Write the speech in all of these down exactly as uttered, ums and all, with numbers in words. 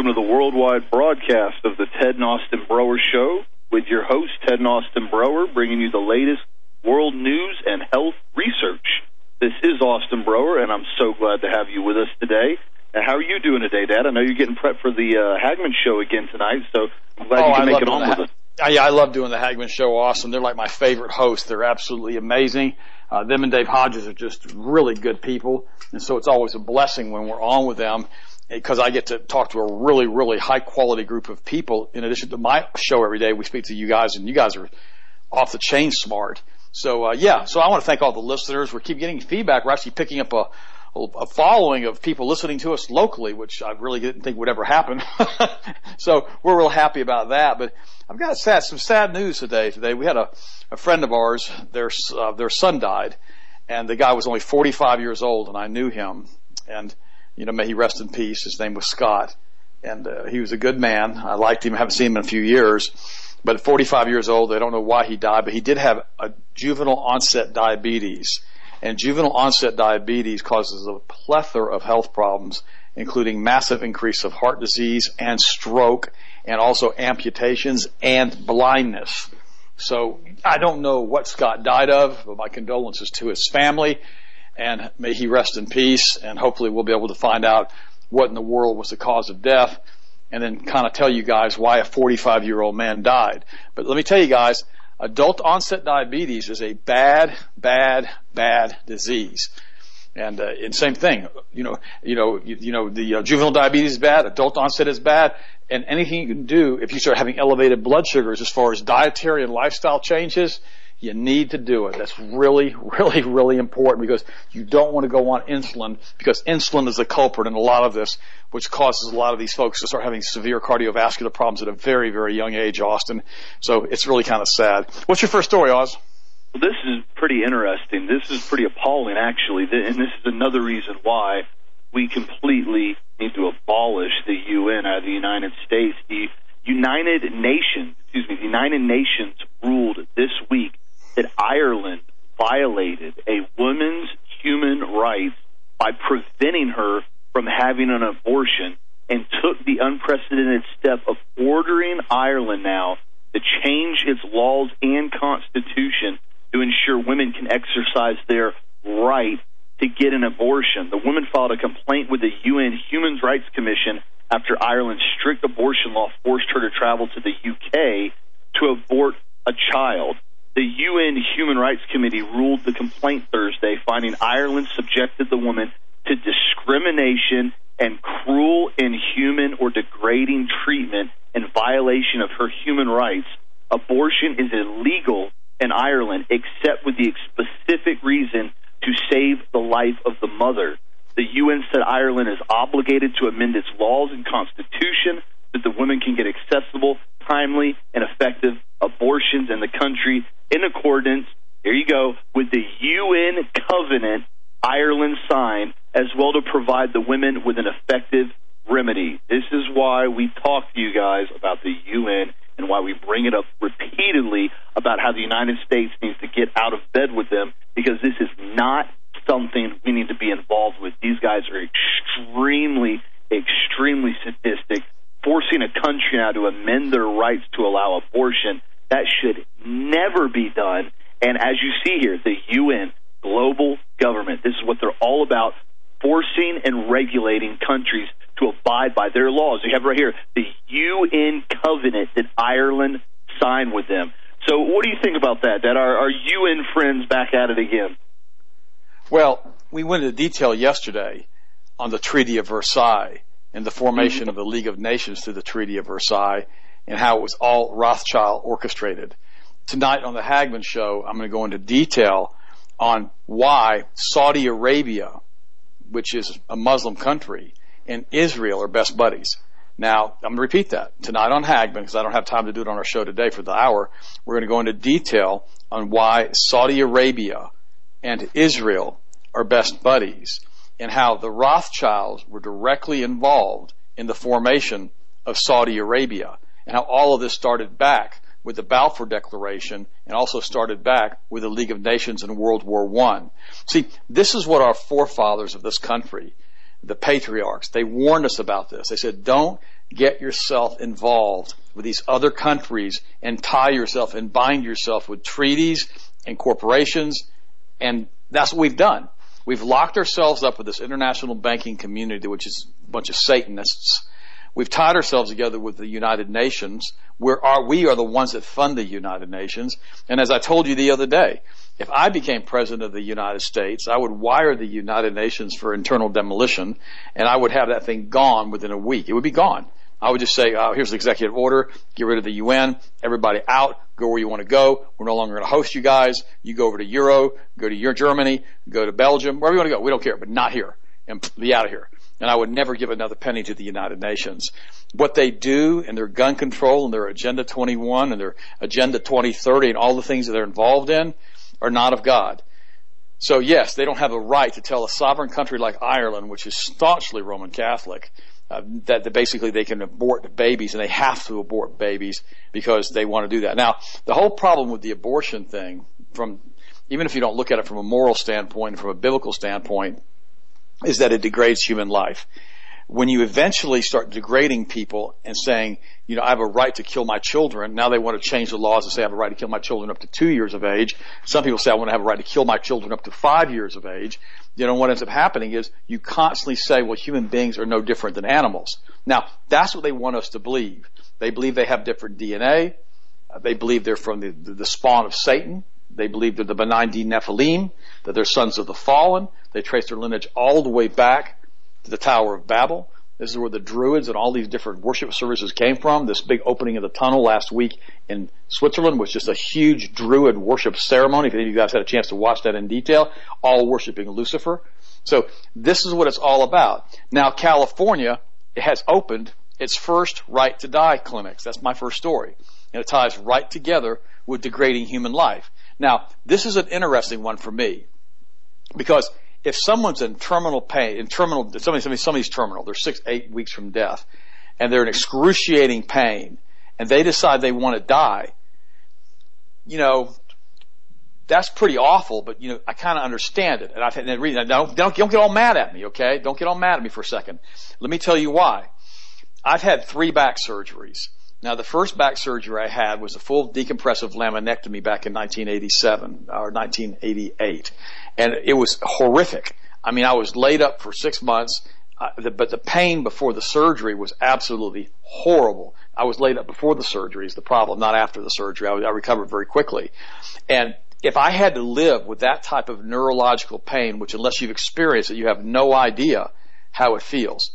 welcome to the worldwide broadcast of the Ted and Austin Broer Show with your host, Ted and Austin Broer, bringing you the latest world news and health research. This is Austin Broer, and I'm so glad to have you with us today. And how are you doing today, Dad? I know you're getting prepped for the uh, Hagman Show again tonight, so I'm glad oh, you can I make it on ha- with us. Yeah, I love doing the Hagman Show. Awesome. They're like my favorite hosts. They're absolutely amazing. Uh, them and Dave Hodges are just really good people, and so it's always a blessing when we're on with them because I get to talk to a really, really high-quality group of people. In addition to my show every day, we speak to you guys, and you guys are off the chain smart. So, uh, yeah, so I want to thank all the listeners. We keep getting feedback. We're actually picking up a a following of people listening to us locally, which I really didn't think would ever happen. So we're real happy about that. But I've got sad, some sad news today. Today we had a, a friend of ours, their, uh, their son died, and the guy was only forty-five years old, and I knew him. And, you know, may he rest in peace. His name was Scott. And uh, he was a good man. I liked him. I haven't seen him in a few years. But at forty-five years old, they don't know why he died, but he did have a juvenile onset diabetes. And juvenile onset diabetes causes a plethora of health problems, including massive increase of heart disease and stroke, and also amputations and blindness. So I don't know what Scott died of, but my condolences to his family, and may he rest in peace, and hopefully we'll be able to find out what in the world was the cause of death, and then kind of tell you guys why a forty-five-year-old man died. But let me tell you guys, adult onset diabetes is a bad, bad, bad disease. And, uh, and same thing, you know, you know, you, you know, the uh, juvenile diabetes is bad, adult onset is bad, and anything you can do if you start having elevated blood sugars as far as dietary and lifestyle changes, you need to do it. That's really, really, really important because you don't want to go on insulin because insulin is the culprit in a lot of this, which causes a lot of these folks to start having severe cardiovascular problems at a very, very young age, Austin. So it's really kind of sad. What's your first story, Oz? Well, this is pretty interesting. This is pretty appalling, actually, and this is another reason why we completely need to abolish the U N out of the United States. The United Nations, excuse me, the United Nations ruled this week that Ireland violated a woman's human rights by preventing her from having an abortion and took the unprecedented step of ordering Ireland now to change its laws and constitution to ensure women can exercise their right to get an abortion. The woman filed a complaint with the U N Human Rights Commission after Ireland's strict abortion law forced her to travel to the U K to abort a child. The U N Human Rights Committee ruled the complaint Thursday, finding Ireland subjected the woman to discrimination and cruel, inhuman, or degrading treatment in violation of her human rights. Abortion is illegal in Ireland except with the specific reason to save the life of the mother. The U N said Ireland is obligated to amend its laws and constitution so that the women can get accessible, timely, and effective abortions in the country in accordance, here you go, with the U N covenant Ireland signed, as well to provide the women with an effective remedy. This is why we talk to you guys about the U N and why we bring it up repeatedly about how the United States needs to get out of bed with them, because this is not something we need to be involved with. These guys are extremely, extremely sadistic, forcing a country now to amend their rights to allow abortion. That should never be done. And as you see here, the U N, global government, this is what they're all about, forcing and regulating countries to abide by their laws. You have right here the U N covenant that Ireland signed with them. So what do you think about that? That our, our U N friends back at it again? Well, we went into detail yesterday on the Treaty of Versailles and the formation mm-hmm. of the League of Nations through the Treaty of Versailles and how it was all Rothschild orchestrated. Tonight on the Hagman Show, I'm going to go into detail on why Saudi Arabia, which is a Muslim country, and Israel are best buddies. Now, I'm going to repeat that. Tonight on Hagman, because I don't have time to do it on our show today for the hour, we're going to go into detail on why Saudi Arabia and Israel are best buddies and how the Rothschilds were directly involved in the formation of Saudi Arabia and how all of this started back with the Balfour Declaration and also started back with the League of Nations in World War One. See, this is what our forefathers of this country, the patriarchs, they warned us about this. They said, don't get yourself involved with these other countries and tie yourself and bind yourself with treaties and corporations, and that's what we've done. We've locked ourselves up with this international banking community, which is a bunch of Satanists. We've tied ourselves together with the United Nations. We're, are, we are the ones that fund the United Nations. And as I told you the other day, if I became president of the United States, I would wire the United Nations for internal demolition, and I would have that thing gone within a week. It would be gone. I would just say, oh, here's the executive order, get rid of the U N, everybody out, go where you want to go. We're no longer going to host you guys. You go over to Euro, go to your Germany, go to Belgium, wherever you want to go. We don't care, but not here. And be out of here. And I would never give another penny to the United Nations. What they do and their gun control and their Agenda twenty-one and their Agenda twenty thirty and all the things that they're involved in are not of God. So yes, they don't have a right to tell a sovereign country like Ireland, which is staunchly Roman Catholic, uh, that, that basically they can abort babies, and they have to abort babies because they want to do that. Now, the whole problem with the abortion thing, from even if you don't look at it from a moral standpoint, from a biblical standpoint, is that it degrades human life. When you eventually start degrading people and saying, you know, I have a right to kill my children, now they want to change the laws and say I have a right to kill my children up to two years of age. Some people say I want to have a right to kill my children up to five years of age. You know, what ends up happening is you constantly say, well, human beings are no different than animals. Now, that's what they want us to believe. They believe they have different D N A. Uh, they believe they're from the, the, the spawn of Satan. They believe they're the benign Nephilim, that they're sons of the fallen. They trace their lineage all the way back to the Tower of Babel. This is where the Druids and all these different worship services came from. This big opening of the tunnel last week in Switzerland was just a huge Druid worship ceremony. If any of you guys had a chance to watch that in detail, all worshiping Lucifer. So this is what it's all about. Now, California has opened its first right to die clinics. That's my first story. And it ties right together with degrading human life. Now, this is an interesting one for me, because if someone's in terminal pain, in terminal, somebody, somebody, somebody's terminal, they're six, eight weeks from death, and they're in excruciating pain, and they decide they want to die, you know, that's pretty awful, but, you know, I kind of understand it. And I've had, and don't, don't, don't get all mad at me, okay? Don't get all mad at me for a second. Let me tell you why. I've had three back surgeries. Now, the first back surgery I had was a full decompressive laminectomy back in nineteen eighty-seven or nineteen eighty-eight. And it was horrific. I mean, I was laid up for six months, uh, the, but the pain before the surgery was absolutely horrible. I was laid up before the surgery is the problem, not after the surgery. I, was, I recovered very quickly. And if I had to live with that type of neurological pain, which unless you've experienced it, you have no idea how it feels,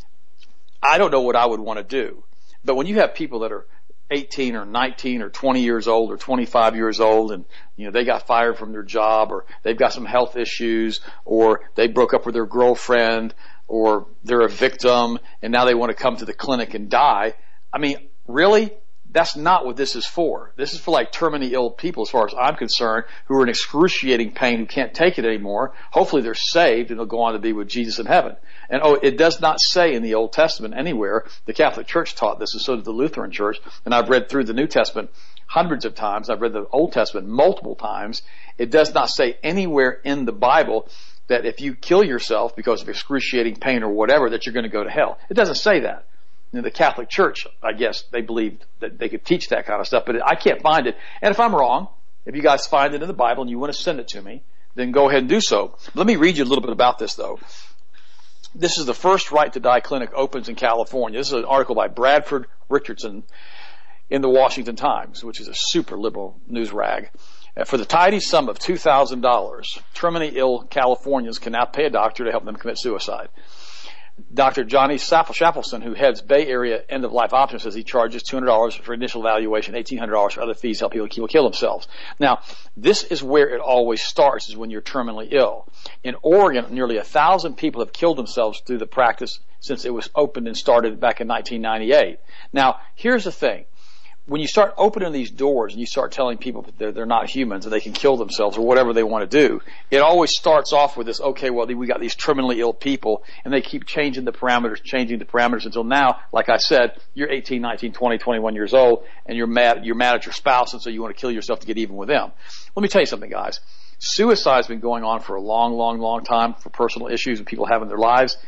I don't know what I would want to do. But when you have people that are eighteen or nineteen or twenty years old or twenty-five years old, and, you know, they got fired from their job, or they've got some health issues, or they broke up with their girlfriend, or they're a victim, and now they want to come to the clinic and die. I mean, really? That's not what this is for. This is for like terminally ill people, as far as I'm concerned, who are in excruciating pain, who can't take it anymore. Hopefully they're saved and they'll go on to be with Jesus in heaven. And oh, it does not say in the Old Testament anywhere. The Catholic Church taught this, and so did the Lutheran Church. And I've read through the New Testament hundreds of times. I've read the Old Testament multiple times. It does not say anywhere in the Bible that if you kill yourself because of excruciating pain or whatever, that you're going to go to hell. It doesn't say that. In the Catholic Church, I guess, they believed that they could teach that kind of stuff, but I can't find it. And if I'm wrong, if you guys find it in the Bible and you want to send it to me, then go ahead and do so. Let me read you a little bit about this, though. This is the first Right to Die clinic opens in California. This is an article by Bradford Richardson in the Washington Times, which is a super liberal news rag. For the tidy sum of two thousand dollars, terminally ill Californians can now pay a doctor to help them commit suicide. Doctor Johnny Shappleson, who heads Bay Area End-of-Life Options, says he charges two hundred dollars for initial evaluation, eighteen hundred dollars for other fees to help people, people kill themselves. Now, this is where it always starts, is when you're terminally ill. In Oregon, nearly one thousand people have killed themselves through the practice since it was opened and started back in nineteen ninety-eight. Now, here's the thing. When you start opening these doors and you start telling people that they're, they're not humans and they can kill themselves or whatever they want to do, it always starts off with this, okay, well, we got these terminally ill people, and they keep changing the parameters, changing the parameters until now, like I said, you're eighteen, nineteen, twenty, twenty-one years old, and you're mad, you're mad at your spouse, and so you want to kill yourself to get even with them. Let me tell you something, guys. Suicide's been going on for a long, long, long time for personal issues and people having their lives.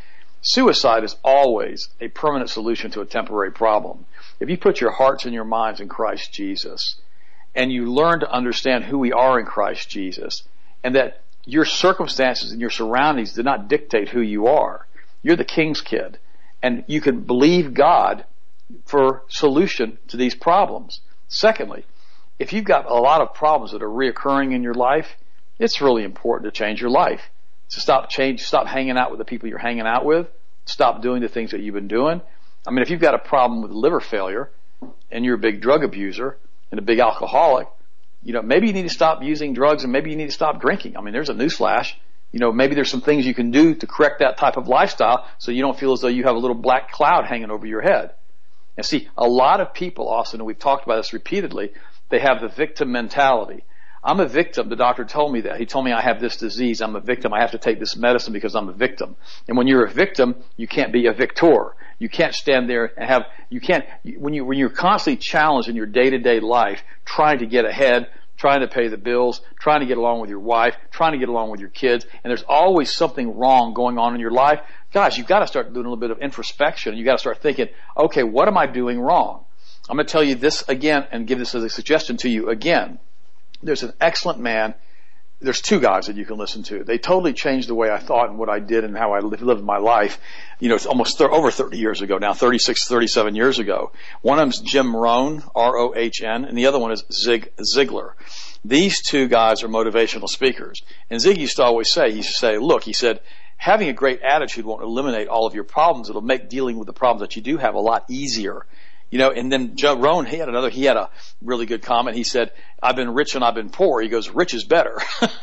Suicide is always a permanent solution to a temporary problem. If you put your hearts and your minds in Christ Jesus, and you learn to understand who we are in Christ Jesus, and that your circumstances and your surroundings do not dictate who you are. You're the king's kid, and you can believe God for solution to these problems. Secondly, if you've got a lot of problems that are reoccurring in your life, it's really important to change your life. To stop change, stop hanging out with the people you're hanging out with. Stop doing the things that you've been doing. I mean, if you've got a problem with liver failure and you're a big drug abuser and a big alcoholic, you know, maybe you need to stop using drugs and maybe you need to stop drinking. I mean, there's a newsflash. You know, maybe there's some things you can do to correct that type of lifestyle so you don't feel as though you have a little black cloud hanging over your head. And see, a lot of people, Austin, and we've talked about this repeatedly, they have the victim mentality. I'm a victim. The doctor told me that. He told me I have this disease. I'm a victim. I have to take this medicine because I'm a victim. And when you're a victim, you can't be a victor. You can't stand there and have, you can't, when you, when you're constantly challenged in your day-to-day life, trying to get ahead, trying to pay the bills, trying to get along with your wife, trying to get along with your kids, and there's always something wrong going on in your life, guys, you've got to start doing a little bit of introspection. You've got to start thinking, okay, what am I doing wrong? I'm going to tell you this again and give this as a suggestion to you again. There's an excellent man. There's two guys that you can listen to. They totally changed the way I thought and what I did and how I lived my life. You know, it's almost th- over thirty years ago now, thirty-six, thirty-seven years ago. One of them's Jim Rohn, R O H N, and the other one is Zig Ziglar. These two guys are motivational speakers. And Zig used to always say, he used to say, look, he said, having a great attitude won't eliminate all of your problems. It'll make dealing with the problems that you do have a lot easier. You know, and then Joe Rohn, he had another, he had a really good comment. He said, I've been rich and I've been poor. He goes, rich is better.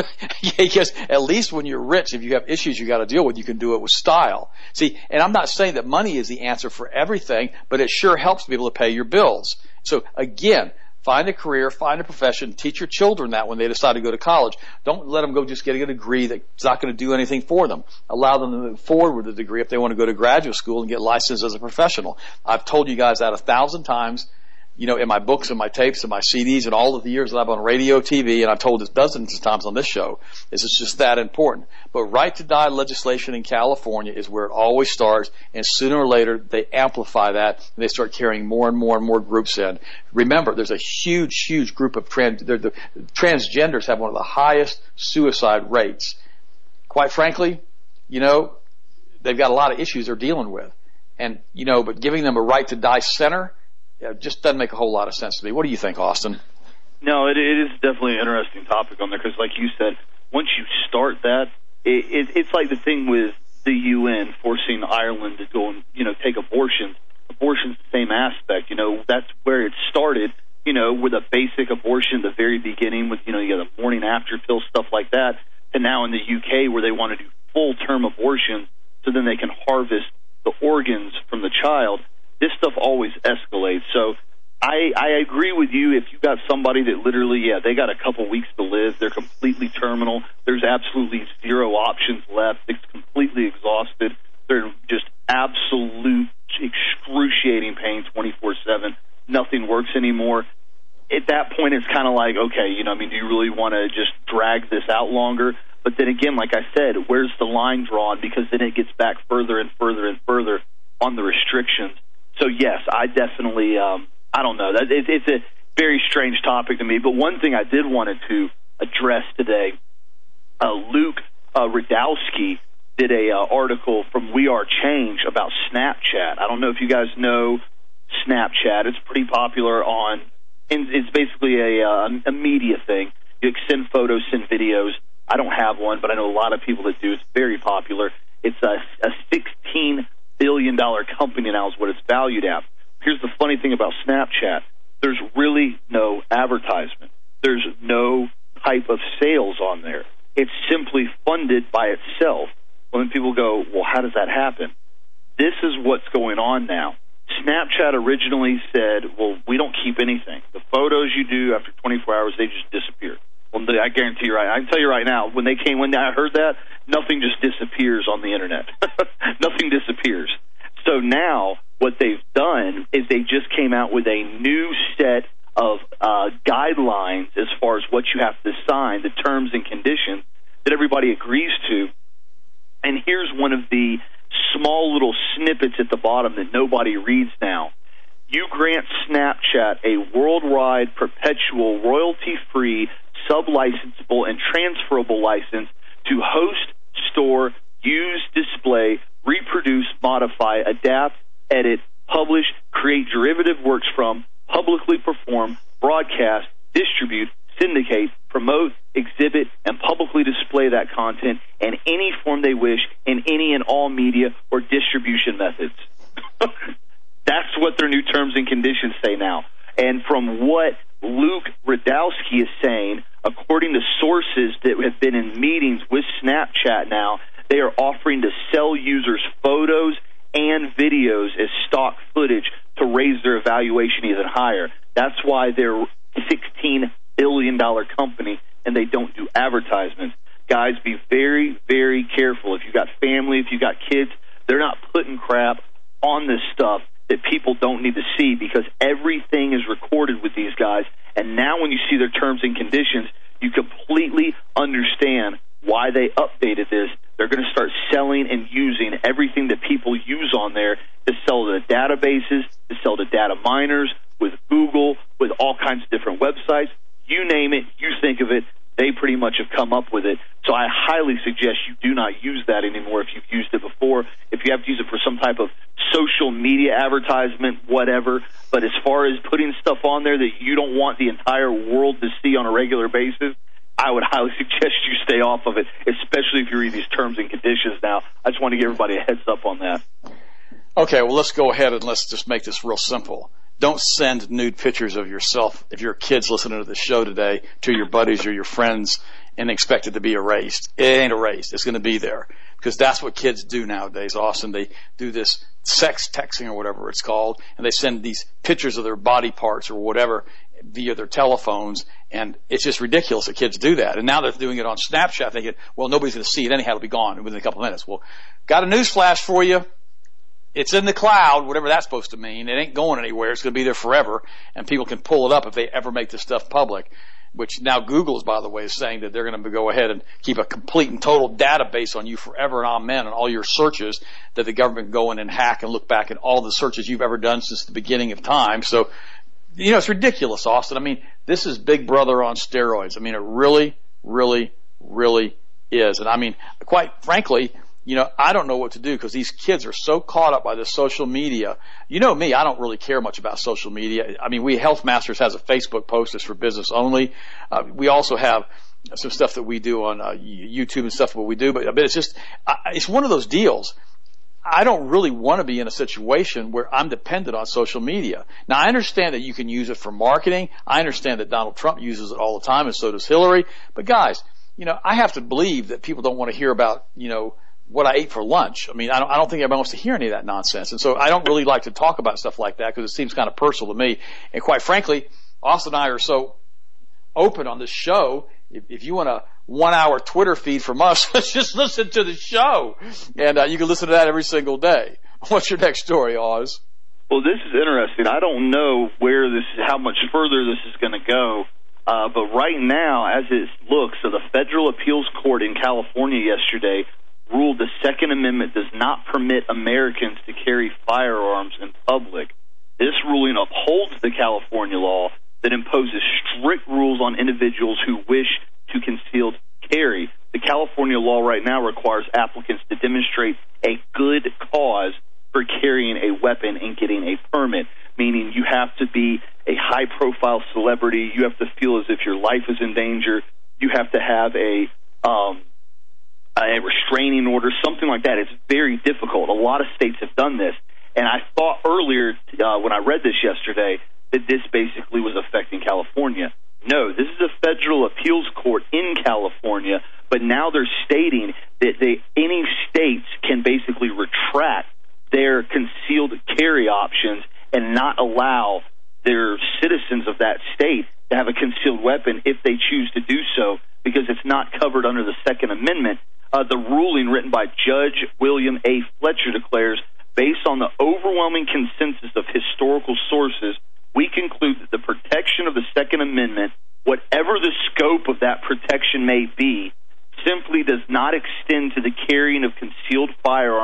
He goes, at least when you're rich, if you have issues you got to deal with, you can do it with style. See, and I'm not saying that money is the answer for everything, but it sure helps to be able to pay your bills. So again, find a career, find a profession, teach your children that when they decide to go to college. Don't let them go just getting a degree that's not going to do anything for them. Allow them to move forward with a degree if they want to go to graduate school and get licensed as a professional. I've told you guys that a thousand times, you know, in my books and my tapes and my C Ds and all of the years that I've been on radio, T V, and I've told this dozens of times on this show, is it's just that important. But right to die legislation in California is where it always starts, and sooner or later they amplify that and they start carrying more and more and more groups in. Remember, there's a huge, huge group of trans, the transgenders have one of the highest suicide rates. Quite frankly, you know, they've got a lot of issues they're dealing with. And, you know, but giving them a right to die center, it just doesn't make a whole lot of sense to me. What do you think, Austin? No, it, it is definitely an interesting topic on there because, like you said, once you start that, it, it, it's like the thing with the U N forcing Ireland to go and, you know, take abortions. Abortion's the same aspect. You know, that's where it started, you know, with a basic abortion at the very beginning with, you know, you got a morning after pill, stuff like that, and now in the U K where they want to do full-term abortions so then they can harvest the organs from the child. This stuff always escalates. So I, I agree with you. If you got somebody that literally, yeah, they got a couple weeks to live, they're completely terminal, there's absolutely zero options left, it's completely exhausted, they're just absolute excruciating pain twenty-four seven, nothing works anymore. At that point, it's kind of like, okay, you know, I mean, do you really want to just drag this out longer? But then again, like I said, where's the line drawn? Because then it gets back further and further and further on the restrictions. So, yes, I definitely, um, I don't know. That, it, it's a very strange topic to me. But one thing I did want to address today, uh, Luke uh, Rudkowski did a uh, article from We Are Change about Snapchat. I don't know if you guys know Snapchat. It's pretty popular on, and it's basically a, uh, a media thing. You can send photos, send videos. I don't have one, but I know a lot of people that do. It's very popular. It's a, a sixteen billion dollars company now is what it's valued at. Here's the funny thing about Snapchat. There's really no advertisement. There's no type of sales on there. It's simply funded by itself. When people go, well, how does that happen? This is what's going on now. Snapchat originally said, well, we don't keep anything. The photos you do after twenty-four hours, they just disappear. Well, I guarantee you, right, I can tell you right now, when they came, when I heard that, nothing just disappears on the internet. Nothing disappears. So now what they've done is they just came out with a new set of uh, guidelines as far as what you have to sign, the terms and conditions that everybody agrees to. And here's one of the small little snippets at the bottom that nobody reads now. You grant Snapchat a worldwide, perpetual, royalty-free, sub-licensable, and transferable license to host, store, use, display, reproduce, modify, adapt, edit, publish, create derivative works from, publicly perform, broadcast, distribute, syndicate, promote, exhibit, and publicly display that content in any form they wish in any and all media or distribution methods. That's what their new terms and conditions say now. And from what Luke Rudkowski is saying, according to sources that have been in meetings with Snapchat now, they are offering to sell users photos and videos as stock footage to raise their evaluation even higher. That's why they're a sixteen billion dollars company and they don't do advertisements. Guys, be very, very careful. If you've got family, if you've got kids, they're not putting crap on this stuff that people don't need to see, because everything is recorded with these guys. And now when you see their terms and conditions, you completely understand why they updated this. They're going to start selling and using everything that people use on there to sell to the databases, to sell to data miners, with Google, with all kinds of different websites. You name it, you think of it, they pretty much have come up with it. So I highly suggest you do not use that anymore if you've used it before. If you have to use it for some type of social media advertisement, whatever. But as far as putting stuff on there that you don't want the entire world to see on a regular basis, I would highly suggest you stay off of it, especially if you read these terms and conditions now. I just want to give everybody a heads up on that. Okay, well, let's go ahead and let's just make this real simple. Don't send nude pictures of yourself, if your kid's listening to the show today, to your buddies or your friends and expect it to be erased. It ain't erased. It's going to be there, because that's what kids do nowadays, Austin. They do this sex texting or whatever it's called, and they send these pictures of their body parts or whatever via their telephones, and it's just ridiculous that kids do that. And now they're doing it on Snapchat, thinking, well, nobody's going to see it anyhow. It'll be gone within a couple of minutes. Well, got a news flash for you. It's in the cloud, whatever that's supposed to mean. It ain't going anywhere. It's going to be there forever, and people can pull it up if they ever make this stuff public, which now Google is, by the way, is saying that they're going to go ahead and keep a complete and total database on you forever and amen, on all your searches, that the government can go in and hack and look back at all the searches you've ever done since the beginning of time. So, you know, it's ridiculous, Austin. I mean, this is Big Brother on steroids. I mean, it really, really, really is. And I mean, quite frankly, you know, I don't know what to do, because these kids are so caught up by the social media. You know me, I don't really care much about social media. I mean, we, Health Masters has a Facebook post that's for business only. Uh, we also have some stuff that we do on uh, YouTube and stuff what we do, but, but it's just, uh, it's one of those deals. I don't really want to be in a situation where I'm dependent on social media. Now, I understand that you can use it for marketing. I understand that Donald Trump uses it all the time, and so does Hillary. But guys, you know, I have to believe that people don't want to hear about, you know, what I ate for lunch. I mean, I don't, I don't think everybody wants to hear any of that nonsense. And so I don't really like to talk about stuff like that, because it seems kind of personal to me. And quite frankly, Austin and I are so open on this show. If, if you want a one-hour Twitter feed from us, let's just listen to the show. And uh, you can listen to that every single day. What's your next story, Oz? Well, this is interesting. I don't know where this, how much further this is going to go. Uh, but right now, as it looks, so the Federal Appeals Court in California yesterday ruled the Second Amendment does not permit Americans to carry firearms in public. This ruling upholds the California law that imposes strict rules on individuals who wish to concealed carry. The California law right now requires applicants to demonstrate a good cause for carrying a weapon and getting a permit, meaning you have to be a high-profile celebrity. You have to feel as if your life is in danger. You have to have a um, a restraining order, something like that. It's very difficult. A lot of states have done this. And I thought earlier uh, when I read this yesterday that this basically was affecting California. No, this is a federal appeals court in California, but now they're stating that they, any states can basically retract their concealed carry options and not allow their citizens of that state to have a concealed weapon if they choose to do so, because it's not covered under the Second Amendment. Uh, the ruling written by Judge William A. Fletcher declares, based on the overwhelming consensus of historical sources, we conclude that the protection of the Second Amendment, whatever the scope of that protection may be, simply does not extend to the carrying of concealed firearms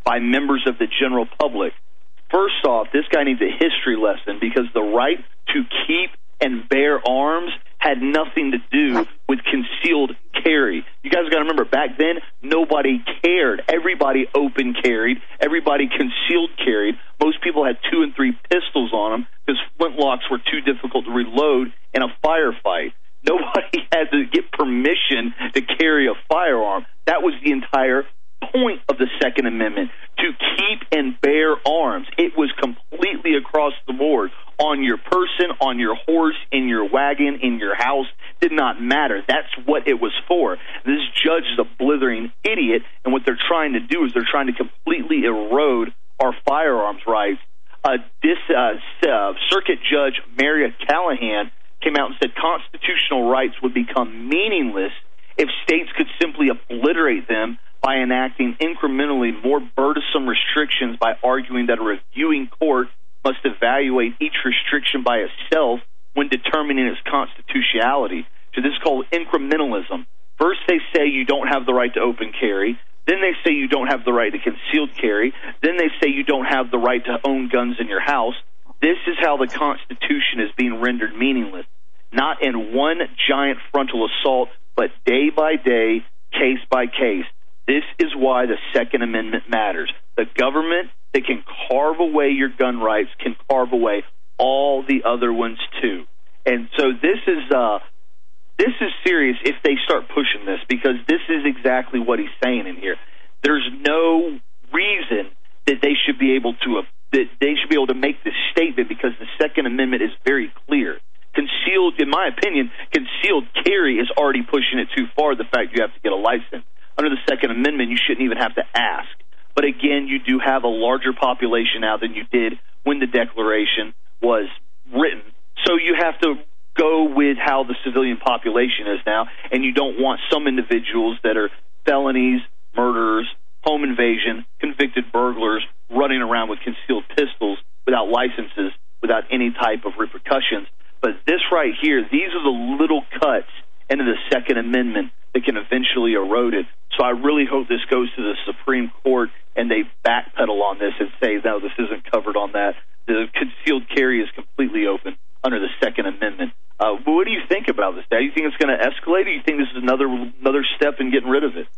by members of the general public. First off, this guy needs a history lesson because the right to keep and bear arms had nothing to do with concealed carry. You guys got to remember, back then, nobody cared. Everybody open carried. Everybody concealed carried. Most people had two and three pistols on them because flintlocks were too difficult to reload in a firefight. Nobody had to get permission to carry a firearm. That was the entire point of the Second Amendment, to keep and bear arms. It was completely across the board. On your person, on your horse, in your wagon, in your house, did not matter. That's what it was for. This judge is a blithering idiot, and what they're trying to do is they're trying to completely erode our firearms rights. Uh, this uh, uh, Circuit Judge Maria Callahan came out and said constitutional rights would become meaningless if states could simply obliterate them by enacting incrementally more burdensome restrictions by arguing that a reviewing court must evaluate each restriction by itself when determining its constitutionality. So this is called incrementalism. First they say you don't have the right to open carry. Then they say you don't have the right to concealed carry. Then they say you don't have the right to own guns in your house. This is how the Constitution is being rendered meaningless. Not in one giant frontal assault, but day by day, case by case. This is why the Second Amendment matters. The government that can carve away your gun rights can carve away all the other ones too. And so this is uh, this is serious if they start pushing this, because this is exactly what he's saying in here. There's no reason that they should be able to uh, that they should be able to make this statement, because the Second Amendment is very clear. Concealed, in my opinion, concealed carry is already pushing it too far. The fact you have to get a license. Under the Second Amendment, you shouldn't even have to ask. But again, you do have a larger population now than you did when the Declaration was written. So you have to go with how the civilian population is now, and you don't want some individuals that are felonies, murderers, home invasion, convicted burglars running around with concealed pistols without licenses, without any type of repercussions. But this right here, these are the little cuts into the Second Amendment that can eventually erode it. So I really hope this goes to the Supreme Court and they backpedal on this and say, no, this isn't covered on that. The concealed carry is completely open under the Second Amendment. Uh, but what do you think about this, Dad? Do you think it's going to escalate, or do you think this is another another step in getting rid of it?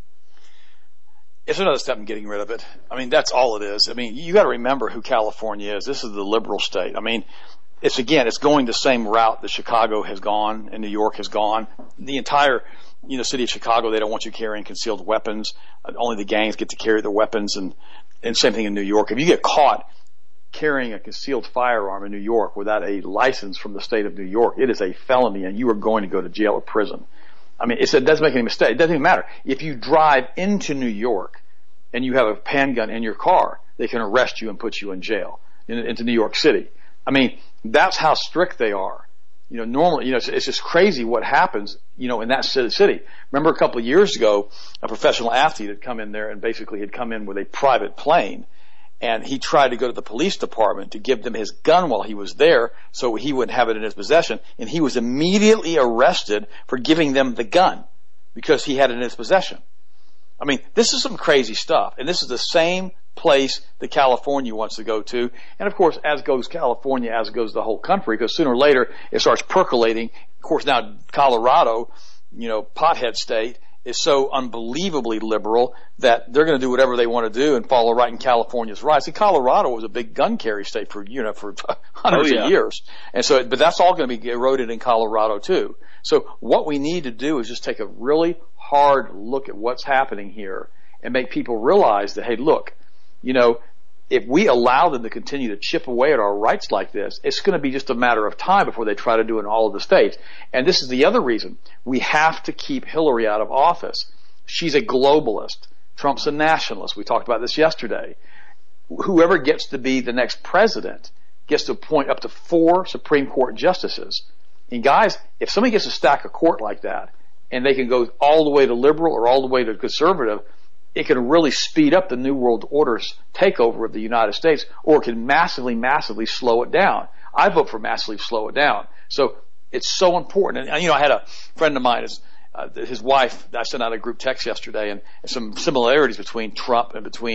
It's another step in getting rid of it. I mean, that's all it is. I mean, you got to remember who California is. This is the liberal state. I mean, it's again, it's going the same route that Chicago has gone and New York has gone. The entire, you know, city of Chicago, they don't want you carrying concealed weapons. Uh, only the gangs get to carry their weapons, and and same thing in New York. If you get caught carrying a concealed firearm in New York without a license from the state of New York, it is a felony, and you are going to go to jail or prison. I mean, it's, it doesn't make any mistake. It doesn't even matter. If you drive into New York and you have a handgun in your car, they can arrest you and put you in jail in, into New York City. I mean, that's how strict they are. You know, normally, you know, it's, it's just crazy what happens, you know, in that city. Remember a couple of years ago, a professional athlete had come in there and basically had come in with a private plane, and he tried to go to the police department to give them his gun while he was there so he wouldn't have it in his possession, and he was immediately arrested for giving them the gun because he had it in his possession. I mean, this is some crazy stuff, and this is the same place that California wants to go to. And of course, as goes California, as goes the whole country, because sooner or later it starts percolating. Of course, now Colorado, you know, pothead state, is so unbelievably liberal that they're going to do whatever they want to do and follow right in California's rights. And Colorado was a big gun carry state for, you know, for hundreds oh, yeah. of years. And so, but that's all going to be eroded in Colorado too. So what we need to do is just take a really hard look at what's happening here and make people realize that, hey, look, you know, if we allow them to continue to chip away at our rights like this, it's going to be just a matter of time before they try to do it in all of the states. And this is the other reason. We have to keep Hillary out of office. She's a globalist. Trump's a nationalist. We talked about this yesterday. Whoever gets to be the next president gets to appoint up to four Supreme Court justices. And guys, if somebody gets to stack a court like that, and they can go all the way to liberal or all the way to conservative, it can really speed up the New World Order's takeover of the United States, or it can massively, massively slow it down. I vote for massively slow it down. So it's so important. And, you know, I had a friend of mine, his, uh, his wife, I sent out a group text yesterday, and, and some similarities between Trump and between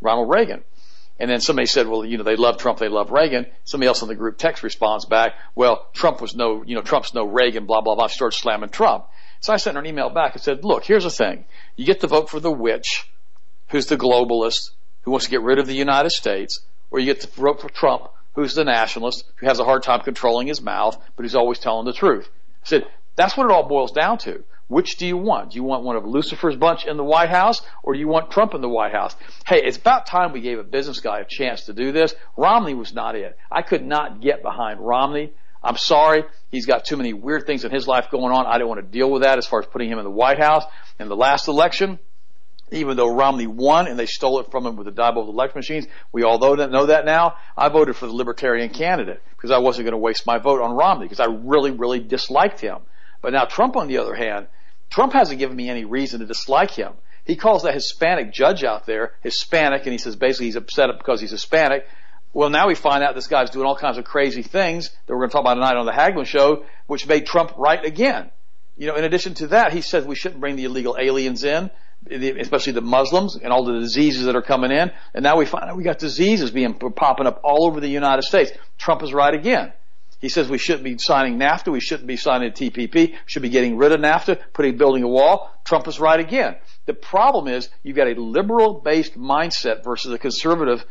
Ronald Reagan. And then somebody said, well, you know, they love Trump, they love Reagan. Somebody else in the group text responds back, well, Trump was no, you know, Trump's no Reagan, blah, blah, blah. She started slamming Trump. So I sent her an email back and said, look, here's the thing. You get to vote for the witch, who's the globalist, who wants to get rid of the United States, or you get to vote for Trump, who's the nationalist, who has a hard time controlling his mouth, but he's always telling the truth. I said, that's what it all boils down to. Which do you want? Do you want one of Lucifer's bunch in the White House, or do you want Trump in the White House? Hey, it's about time we gave a business guy a chance to do this. Romney was not it. I could not get behind Romney. I'm sorry. He's got too many weird things in his life going on. I don't want to deal with that as far as putting him in the White House. In the last election, even though Romney won and they stole it from him with the Diebold election machines, we all know that now. I voted for the Libertarian candidate because I wasn't going to waste my vote on Romney because I really, really disliked him. But now Trump, on the other hand, Trump hasn't given me any reason to dislike him. He calls that Hispanic judge out there Hispanic, and he says basically he's upset because he's Hispanic. Well, now we find out this guy's doing all kinds of crazy things that we're going to talk about tonight on the Hagmann Show, which made Trump right again. You know, in addition to that, he says we shouldn't bring the illegal aliens in, especially the Muslims and all the diseases that are coming in. And now we find out we got diseases being popping up all over the United States. Trump is right again. He says we shouldn't be signing NAFTA, we shouldn't be signing T P P, should be getting rid of NAFTA, putting, building a wall. Trump is right again. The problem is you've got a liberal-based mindset versus a conservative,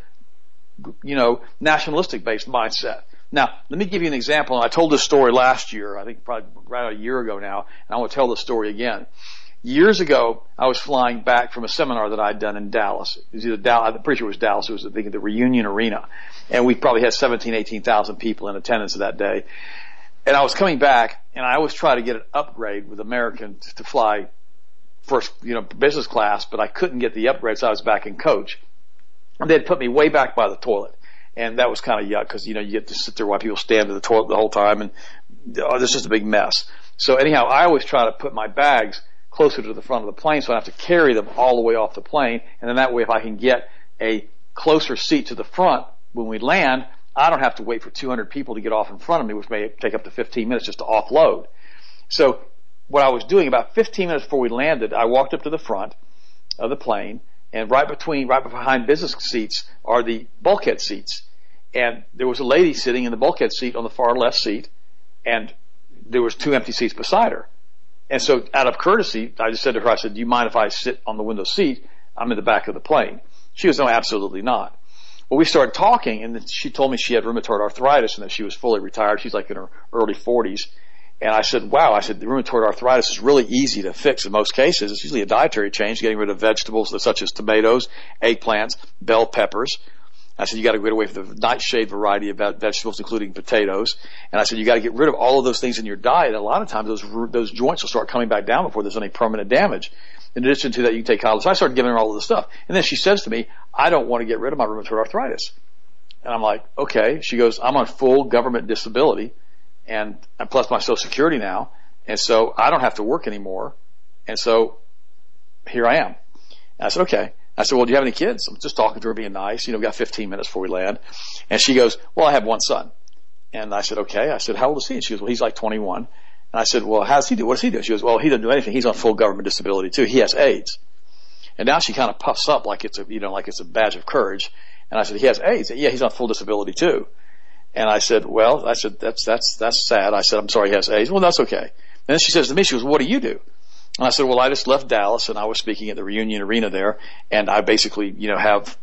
you know, nationalistic-based mindset. Now, let me give you an example. I told this story last year, I think probably right a year ago now, and I want to tell the story again. Years ago, I was flying back from a seminar that I'd done in Dallas. It was either Dallas, I'm pretty sure it was Dallas. It was, I think, the Reunion Arena. And we probably had seventeen, eighteen thousand people in attendance that day. And I was coming back, and I always try to get an upgrade with American to fly first, you know, business class, but I couldn't get the upgrade, so I was back in coach. And they'd put me way back by the toilet. And that was kind of yuck, because, you know, you get to sit there while people stand to the toilet the whole time, and oh, this is just a big mess. So anyhow, I always try to put my bags closer to the front of the plane so I don't have to carry them all the way off the plane. And then that way, if I can get a closer seat to the front when we land, I don't have to wait for two hundred people to get off in front of me, which may take up to fifteen minutes just to offload. So what I was doing, about fifteen minutes before we landed, I walked up to the front of the plane, and right between, right behind business seats are the bulkhead seats. And there was a lady sitting in the bulkhead seat on the far left seat, and there was two empty seats beside her. And so out of courtesy, I just said to her, I said, do you mind if I sit on the window seat? I'm in the back of the plane. She goes, no, absolutely not. Well, we started talking, and then she told me she had rheumatoid arthritis and that she was fully retired. She's like in her early forties. And I said, wow, I said, the rheumatoid arthritis is really easy to fix in most cases. It's usually a dietary change, getting rid of vegetables such as tomatoes, eggplants, bell peppers. I said, you got to get away from the nightshade variety of vegetables, including potatoes. And I said, you got to get rid of all of those things in your diet. And a lot of times those those joints will start coming back down before there's any permanent damage. In addition to that, you can take college. So I started giving her all of this stuff. And then she says to me, I don't want to get rid of my rheumatoid arthritis. And I'm like, okay. She goes, I'm on full government disability, and I'm plus my Social Security now. And so I don't have to work anymore. And so here I am. And I said, okay. I said, well, do you have any kids? I'm just talking to her, being nice. You know, we got fifteen minutes before we land. And she goes, well, I have one son. And I said, okay. I said, how old is he? And she goes, well, he's like twenty-one. And I said, well, how does he do? What does he do? She goes, well, he doesn't do anything. He's on full government disability too. He has AIDS. And now she kind of puffs up like it's a, you know, like it's a badge of courage. And I said, he has AIDS. Yeah, he's on full disability too. And I said, well, I said, that's, that's, that's sad. I said, I'm sorry he has AIDS. Well, that's okay. And then she says to me, she goes, what do you do? And I said, well, I just left Dallas, and I was speaking at the Reunion Arena there, and I basically, you know, have,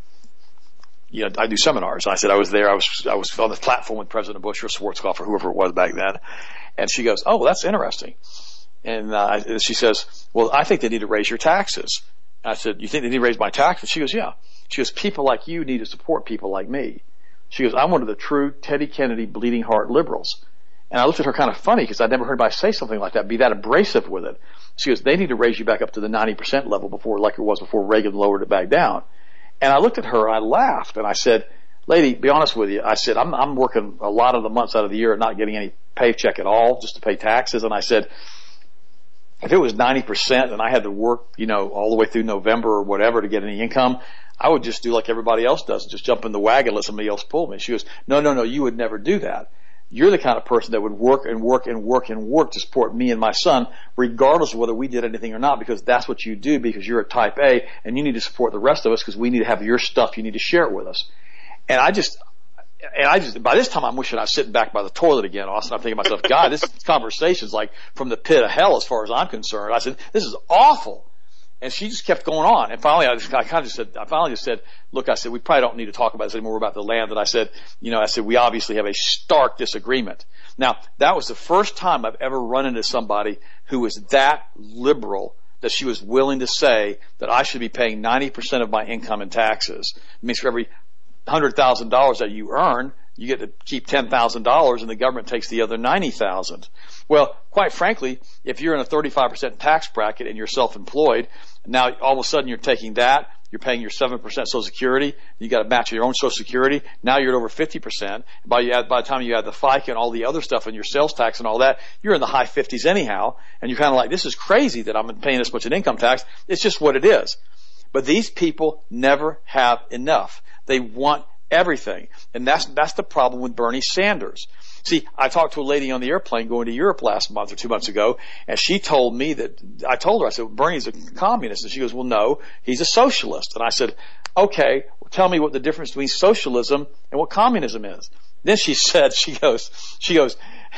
you know, I do seminars. And I said I was there, I was, I was on the platform with President Bush or Schwarzkopf or whoever it was back then. And she goes, oh, well, that's interesting. And, uh, and she says, well, I think they need to raise your taxes. And I said, you think they need to raise my taxes? She goes, yeah. She goes, people like you need to support people like me. She goes, I'm one of the true Teddy Kennedy bleeding heart liberals. And I looked at her kind of funny because I'd never heard anybody say something like that, be that abrasive with it. She goes, they need to raise you back up to the ninety percent level before, like it was before Reagan lowered it back down. And I looked at her, I laughed, and I said, lady, be honest with you. I said, I'm, I'm working a lot of the months out of the year and not getting any paycheck at all just to pay taxes. And I said, if it was ninety percent and I had to work, you know, all the way through November or whatever to get any income, I would just do like everybody else does, just jump in the wagon, let somebody else pull me. She goes, no, no, no, you would never do that. you're the kind of person that would work and work and work and work to support me and my son, regardless of whether we did anything or not, because that's what you do, because you're a type A, and you need to support the rest of us because we need to have your stuff. You need to share it with us. And I just, and I just, by this time I'm wishing I was sitting back by the toilet again, Austin. I'm thinking to myself, God, this conversation's like from the pit of hell as far as I'm concerned. I said, this is awful. And she just kept going on. And finally, I, just, I kind of just said, I finally just said, look, I said, we probably don't need to talk about this anymore about the land. And I said, you know, I said, we obviously have a stark disagreement. Now, that was the first time I've ever run into somebody who was that liberal that she was willing to say that I should be paying ninety percent of my income in taxes. It means for every one hundred thousand dollars that you earn, you get to keep ten thousand dollars and the government takes the other ninety thousand dollars. Well, quite frankly, if you're in a thirty-five percent tax bracket and you're self-employed, now all of a sudden you're taking that, you're paying your seven percent Social Security, you got to match your own Social Security, now you're at over fifty percent. By, you add, by the time you add the FICA and all the other stuff and your sales tax and all that, you're in the high fifties anyhow, and you're kind of like, this is crazy that I'm paying this much in income tax. It's just what it is. But these people never have enough. They want everything. And that's, that's the problem with Bernie Sanders. See, I talked to a lady on the airplane going to Europe last month or two months ago, and she told me that, I told her, I said, well, Bernie's a communist. And she goes, well, no, he's a socialist. And I said, okay, well, tell me what the difference between socialism and what communism is. Then she said, she goes, she goes,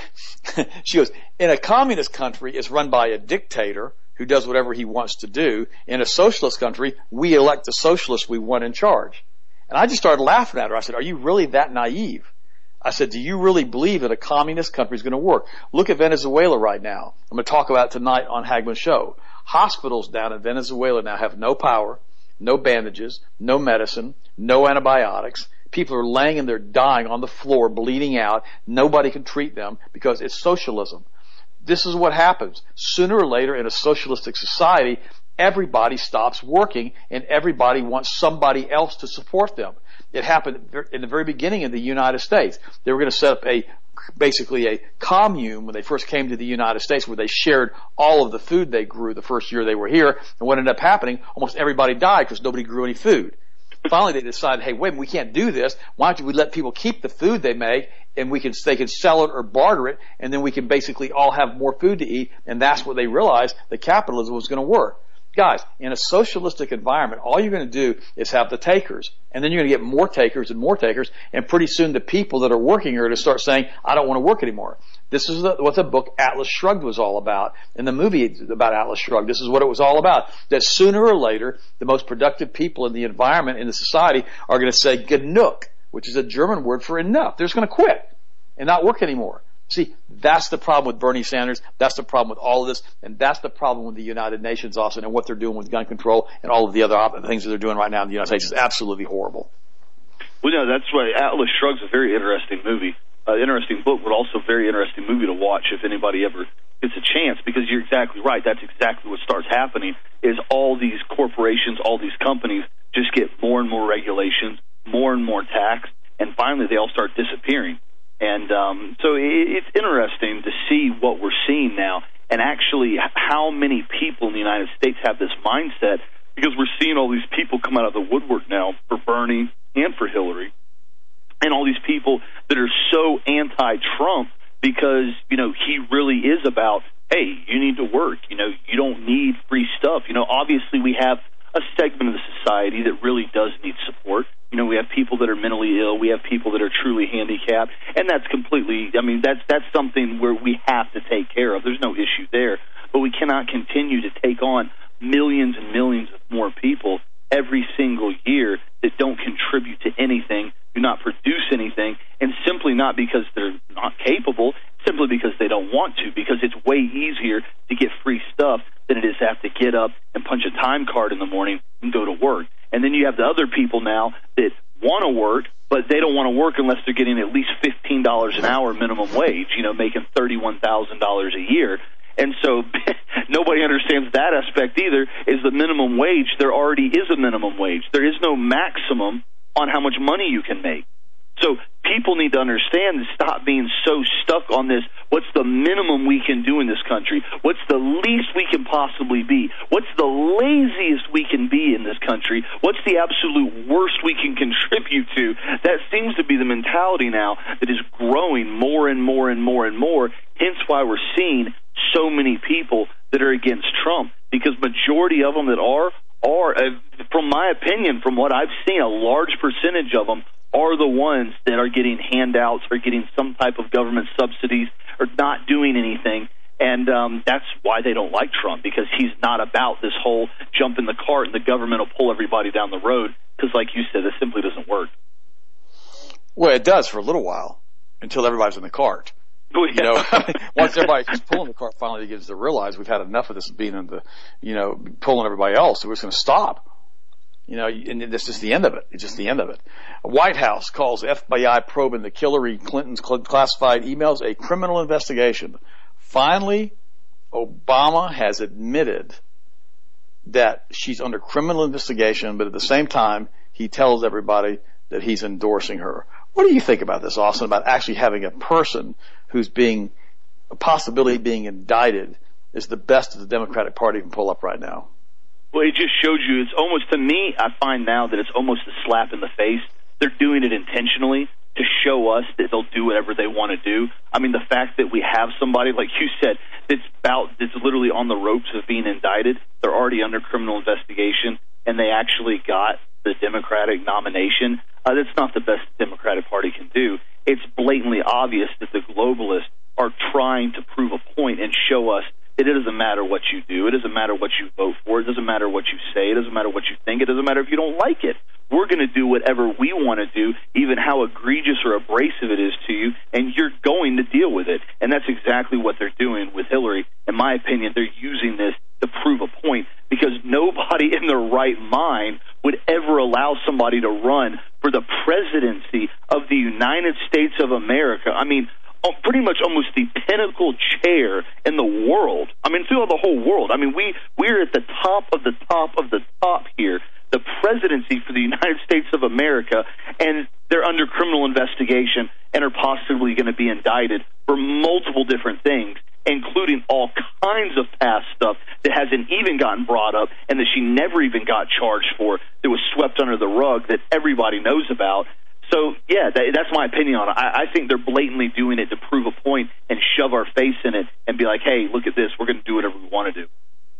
she goes, in a communist country, it's run by a dictator who does whatever he wants to do. In a socialist country, we elect the socialist we want in charge. And I just started laughing at her. I said, are you really that naive? I said, do you really believe that a communist country is going to work? Look at Venezuela right now. I'm going to talk about it tonight on Hagman's show. Hospitals down in Venezuela now have no power, no bandages, no medicine, no antibiotics. People are laying and they're dying on the floor, bleeding out. Nobody can treat them because it's socialism. This is what happens. Sooner or later in a socialistic society, everybody stops working and everybody wants somebody else to support them. It happened in the very beginning in the United States. They were going to set up a, basically a commune when they first came to the United States where they shared all of the food they grew the first year they were here. And what ended up happening, almost everybody died because nobody grew any food. Finally, they decided, hey, wait, we can't do this. Why don't we let people keep the food they make and we can, they can sell it or barter it and then we can basically all have more food to eat. And that's what they realized that capitalism was going to work. Guys, in a socialistic environment, all you're going to do is have the takers. And then you're going to get more takers and more takers. And pretty soon the people that are working are going to start saying, I don't want to work anymore. This is the, what the book Atlas Shrugged was all about. In the movie about Atlas Shrugged, this is what it was all about. That sooner or later, the most productive people in the environment, in the society, are going to say genug, which is a German word for enough. They're just going to quit and not work anymore. See, that's the problem with Bernie Sanders. That's the problem with all of this. And that's the problem with the United Nations, Austin, and what they're doing with gun control and all of the other op- things that they're doing right now in the United States is absolutely horrible. Well, no, that's why Atlas Shrugged is a very interesting movie. Uh, interesting book, but also a very interesting movie to watch if anybody ever gets a chance, because you're exactly right. That's exactly what starts happening is all these corporations, all these companies just get more and more regulations, more and more tax, and finally they all start disappearing. And um, so it's interesting to see what we're seeing now and actually how many people in the United States have this mindset, because we're seeing all these people come out of the woodwork now for Bernie and for Hillary, and all these people that are so anti-Trump because, you know, he really is about, hey, you need to work. You know, you don't need free stuff. You know, obviously we have a segment of the society that really does need support. You know, we have people that are mentally ill. We have people that are truly handicapped. And that's completely, I mean, that's that's something where we have to take care of. There's no issue there. But we cannot continue to take on millions and millions of more people every single year that don't contribute to anything, do not produce anything, and simply not because they're not capable, simply because they don't want to, because it's way easier to get free stuff than it is to have to get up and punch a time card in the morning and go to work. And then you have the other people now that want to work, but they don't want to work unless they're getting at least fifteen dollars an hour minimum wage, you know, making thirty-one thousand dollars a year. And so nobody understands that aspect either, is the minimum wage. There already is a minimum wage. There is no maximum on how much money you can make. So people need to understand and stop being so stuck on this. What's the minimum we can do in this country? What's the least we can possibly be? What's the laziest we can be in this country? What's the absolute worst we can contribute to? That seems to be the mentality now that is growing more and more and more and more, hence why we're seeing so many people that are against Trump, because majority of them that are, are, uh, from my opinion, from what I've seen, a large percentage of them are the ones that are getting handouts or getting some type of government subsidies or not doing anything. And um, that's why they don't like Trump, because he's not about this whole jump in the cart and the government will pull everybody down the road, because like you said, this simply doesn't work. Well, it does for a little while until everybody's in the cart. Well, yeah. You know, once everybody's pulling the cart, finally begins to realize we've had enough of this being in the, you know, pulling everybody else, so we're just going to stop. You know, and this is the end of it. It's just the end of it. White House calls F B I probe into Hillary Clinton's classified emails a criminal investigation. Finally, Obama has admitted that she's under criminal investigation, but at the same time, he tells everybody that he's endorsing her. What do you think about this, Austin, about actually having a person who's being, a possibility of being indicted is the best that the Democratic Party can pull up right now? Well, it just shows you, it's almost, to me, I find now that it's almost a slap in the face. They're doing it intentionally to show us that they'll do whatever they want to do. I mean, the fact that we have somebody, like you said, that's about, that's literally on the ropes of being indicted, they're already under criminal investigation, and they actually got the Democratic nomination, uh, that's not the best the Democratic Party can do. It's blatantly obvious that the globalists are trying to prove a point and show us that it doesn't matter what you do. It doesn't matter what you vote for. It doesn't matter what you say. It doesn't matter what you think. It doesn't matter if you don't like it. We're going to do whatever we want to do, even how egregious or abrasive it is to you, and you're going to deal with it. And that's exactly what they're doing with Hillary. In my opinion, they're using this to prove a point, because nobody in their right mind would ever allow somebody to run for the presidency of the United States of America. I mean, pretty much almost the pinnacle chair in the world. I mean, throughout the whole world. I mean, we, we're at the top of the top of the top here, the presidency for the United States of America, and they're under criminal investigation and are possibly going to be indicted for multiple different things, including all kinds of past stuff that hasn't even gotten brought up and that she never even got charged for, that was swept under the rug, that everybody knows about. So, yeah, that, that's my opinion on it. I, I think they're blatantly doing it to prove a point and shove our face in it and be like, hey, look at this. We're going to do whatever we want to do.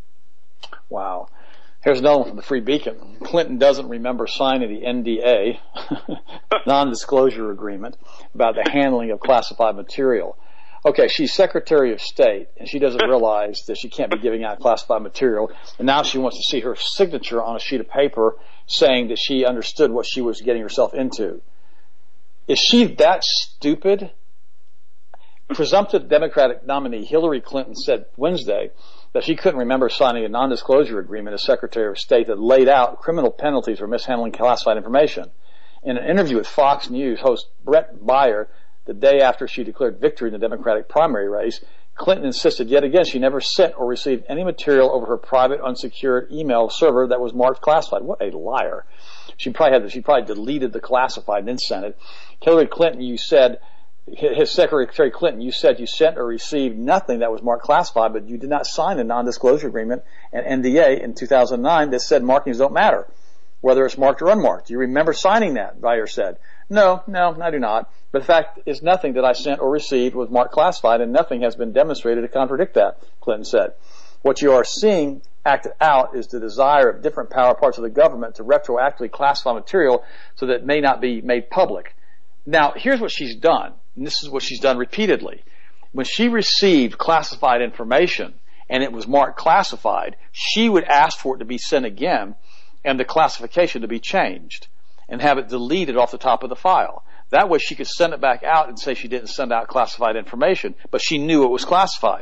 Wow. Here's another one from the Free Beacon. Clinton doesn't remember signing the N D A, non-disclosure agreement, about the handling of classified material. Okay, she's Secretary of State, and she doesn't realize that she can't be giving out classified material, and now she wants to see her signature on a sheet of paper saying that she understood what she was getting herself into. Is she that stupid? Presumptive Democratic nominee Hillary Clinton said Wednesday that she couldn't remember signing a non-disclosure agreement as Secretary of State that laid out criminal penalties for mishandling classified information. In an interview with Fox News host Brett Baier the day after she declared victory in the Democratic primary race, Clinton insisted yet again she never sent or received any material over her private unsecured email server that was marked classified. What a liar. She probably had, she probably deleted the classified and then sent it. Hillary Clinton, you said, his Secretary Clinton, you said you sent or received nothing that was marked classified, but you did not sign a non-disclosure agreement, an N D A, in two thousand nine that said markings don't matter, whether it's marked or unmarked. Do you remember signing that? Baier said. No, no, I do not. But the fact is nothing that I sent or received was marked classified, and nothing has been demonstrated to contradict that, Clinton said. What you are seeing acted out is the desire of different power parts of the government to retroactively classify material so that it may not be made public. Now, here's what she's done, and this is what she's done repeatedly. When she received classified information and it was marked classified, she would ask for it to be sent again and the classification to be changed and have it deleted off the top of the file. That way she could send it back out and say she didn't send out classified information, but she knew it was classified.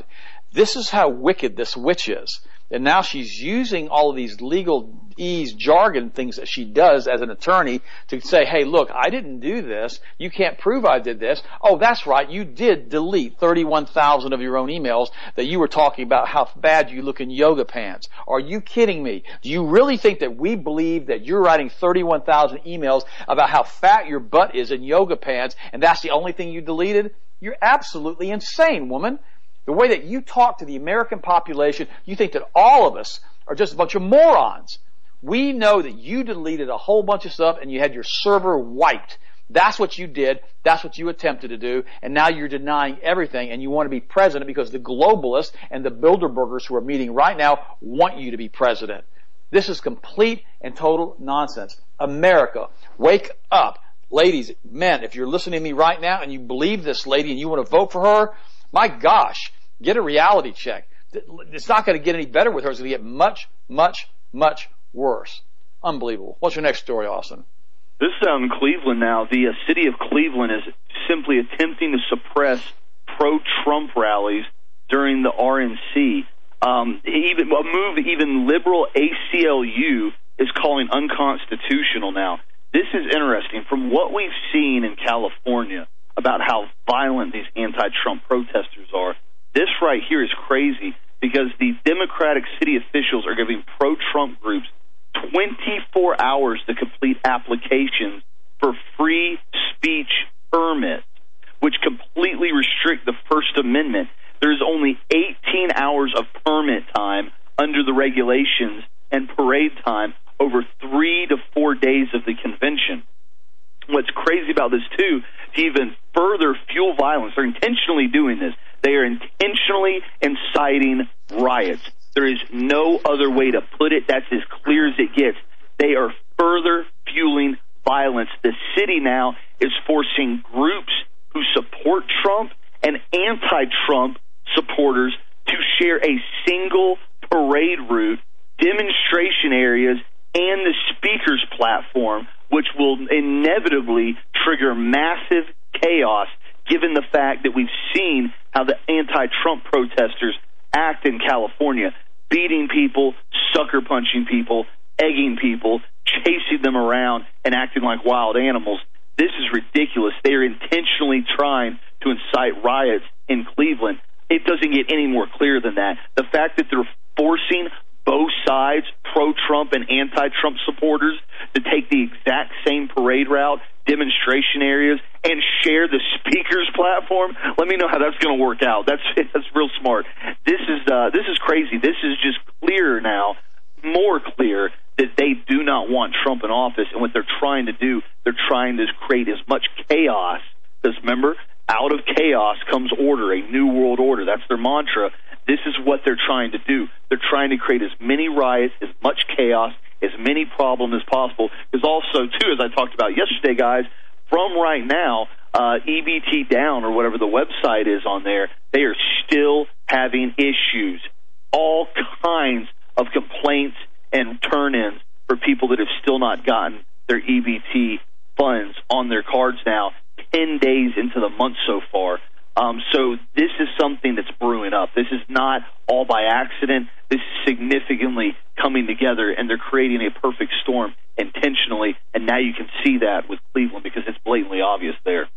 This is how wicked this witch is. And now she's using all of these legalese jargon things that she does as an attorney to say, hey, look, I didn't do this. You can't prove I did this. Oh, that's right. You did delete thirty-one thousand of your own emails that you were talking about how bad you look in yoga pants. Are you kidding me? Do you really think that we believe that you're writing thirty-one thousand emails about how fat your butt is in yoga pants and that's the only thing you deleted? You're absolutely insane, woman. The way that you talk to the American population, you think that all of us are just a bunch of morons. We know that you deleted a whole bunch of stuff and you had your server wiped. That's what you did. That's what you attempted to do. And now you're denying everything and you want to be president because the globalists and the Bilderbergers who are meeting right now want you to be president. This is complete and total nonsense. America, wake up. Ladies, men, if you're listening to me right now and you believe this lady and you want to vote for her, my gosh, get a reality check. It's not going to get any better with her. It's going to get much, much, much worse. Unbelievable. What's your next story, Austin? This is out in Cleveland now. The uh, city of Cleveland is simply attempting to suppress pro-Trump rallies during the R N C. Um, even a move even liberal A C L U is calling unconstitutional now. This is interesting. From what we've seen in California about how violent these anti-Trump protesters are, this right here is crazy because the Democratic city officials are giving pro-Trump groups twenty-four hours to complete applications for free speech permits, which completely restrict the First Amendment. There's only eighteen hours of permit time under the regulations and parade time over three to four days of the convention. What's crazy about this, too, to even further fuel violence, they're intentionally doing this. They are intentionally inciting riots. There is no other way to put it. That's as clear as it gets. They are further fueling violence. The city now is forcing groups who support Trump and anti-Trump supporters to share a single parade route, demonstration areas, and the speaker's platform, which will inevitably trigger massive chaos given the fact that we've seen how the anti-Trump protesters act in California, beating people, sucker punching people, egging people, chasing them around, and acting like wild animals. This is ridiculous. They are intentionally trying to incite riots in Cleveland. It doesn't get any more clear than that. The fact that they're forcing both sides, pro-Trump and anti-Trump supporters, to take the exact same parade route, demonstration areas, and share the speaker's platform. Let me know how that's going to work out. That's that's real smart. This is uh, this is crazy. This is just clear now, more clear, that they do not want Trump in office. And what they're trying to do, they're trying to create as much chaos. Because remember, out of chaos comes order, a new world order. That's their mantra. This is what they're trying to do. They're trying to create as many riots, as much chaos, as many problems as possible. Because also, too, as I talked about yesterday, guys, from right now, uh, E B T Down, or whatever the website is on there, they are still having issues. All kinds of complaints and turn-ins for people that have still not gotten their E B T funds on their cards now, ten days into the month so far. Um, so this is something that's brewing up. This is not all by accident. This is significantly coming together, and they're creating a perfect storm intentionally, and now you can see that with Cleveland because it's blatantly obvious there.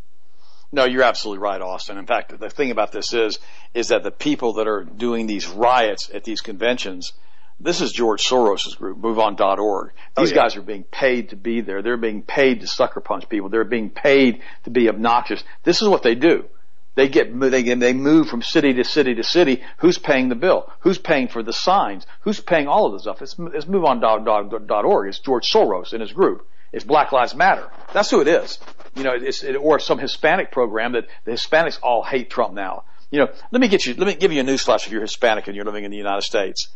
No, you're absolutely right, Austin. In fact, the thing about this is, is that the people that are doing these riots at these conventions, this is George Soros' group, move on dot org. These oh, yeah. guys are being paid to be there. They're being paid to sucker punch people. They're being paid to be obnoxious. This is what they do. They get they get, they move from city to city to city. Who's paying the bill? Who's paying for the signs? Who's paying all of this stuff? It's, it's move on dot org. It's George Soros and his group. It's Black Lives Matter. That's who it is. You know, it's it, or some Hispanic program that the Hispanics all hate Trump now. You know, let me get you. Let me give you a newsflash if you're Hispanic and you're living in the United States.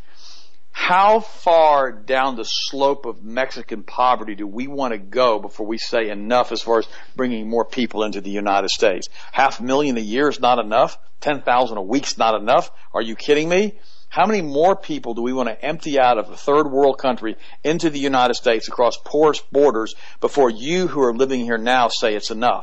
How far down the slope of Mexican poverty do we want to go before we say enough as far as bringing more people into the United States? Half a million a year is not enough? ten thousand a week is not enough? Are you kidding me? How many more people do we want to empty out of a third world country into the United States across porous borders before you who are living here now say it's enough?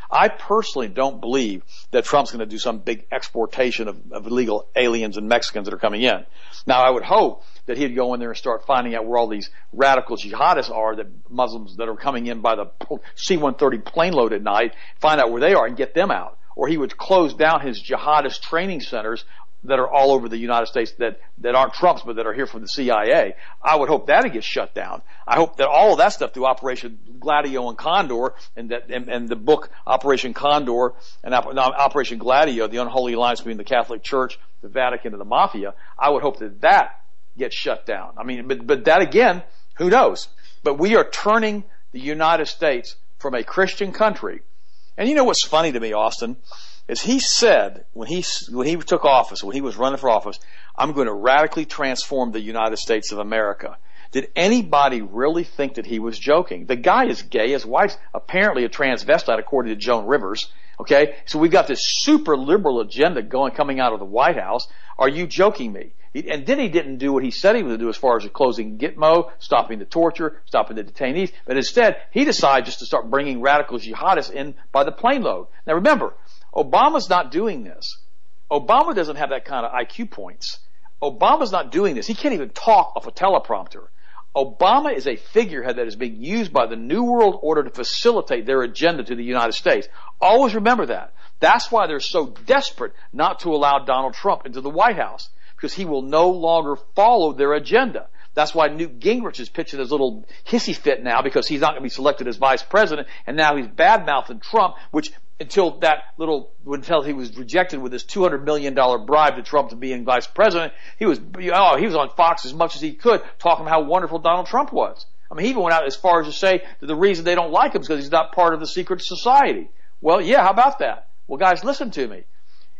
I personally don't believe that Trump's going to do some big exportation of, of illegal aliens and Mexicans that are coming in. Now, I would hope that he'd go in there and start finding out where all these radical jihadists are, that Muslims that are coming in by the C one thirty plane load at night, find out where they are and get them out. Or he would close down his jihadist training centers that are all over the United States that, that aren't Trump's but that are here from the C I A. I would hope that would get shut down. I hope that all of that stuff through Operation Gladio and Condor and that, and, and the book Operation Condor and no, Operation Gladio, the unholy alliance between the Catholic Church, the Vatican, and the Mafia, I would hope that that gets shut down. I mean, but, but that again, who knows? But we are turning the United States from a Christian country. And you know what's funny to me, Austin, is he said when he when he took office, when he was running for office, I'm going to radically transform the United States of America. Did anybody really think that he was joking? The guy is gay. His wife's apparently a transvestite, according to Joan Rivers. Okay, so we've got this super liberal agenda going coming out of the White House. Are you joking me? He, and then he didn't do what he said he would do as far as closing Gitmo, stopping the torture, stopping the detainees. But instead, he decided just to start bringing radical jihadists in by the plane load. Now remember, Obama's not doing this. Obama doesn't have that kind of I Q points. Obama's not doing this. He can't even talk off a teleprompter. Obama is a figurehead that is being used by the New World Order to facilitate their agenda to the United States. Always remember that. That's why they're so desperate not to allow Donald Trump into the White House, because he will no longer follow their agenda. That's why Newt Gingrich is pitching his little hissy fit now, because he's not going to be selected as vice president, and now he's bad-mouthing Trump, which until that little, until he was rejected with his two hundred million dollars bribe to Trump to being vice president, he was, oh, he was on Fox as much as he could, talking about how wonderful Donald Trump was. I mean, he even went out as far as to say that the reason they don't like him is because he's not part of the secret society. Well, yeah, how about that? Well, guys, listen to me.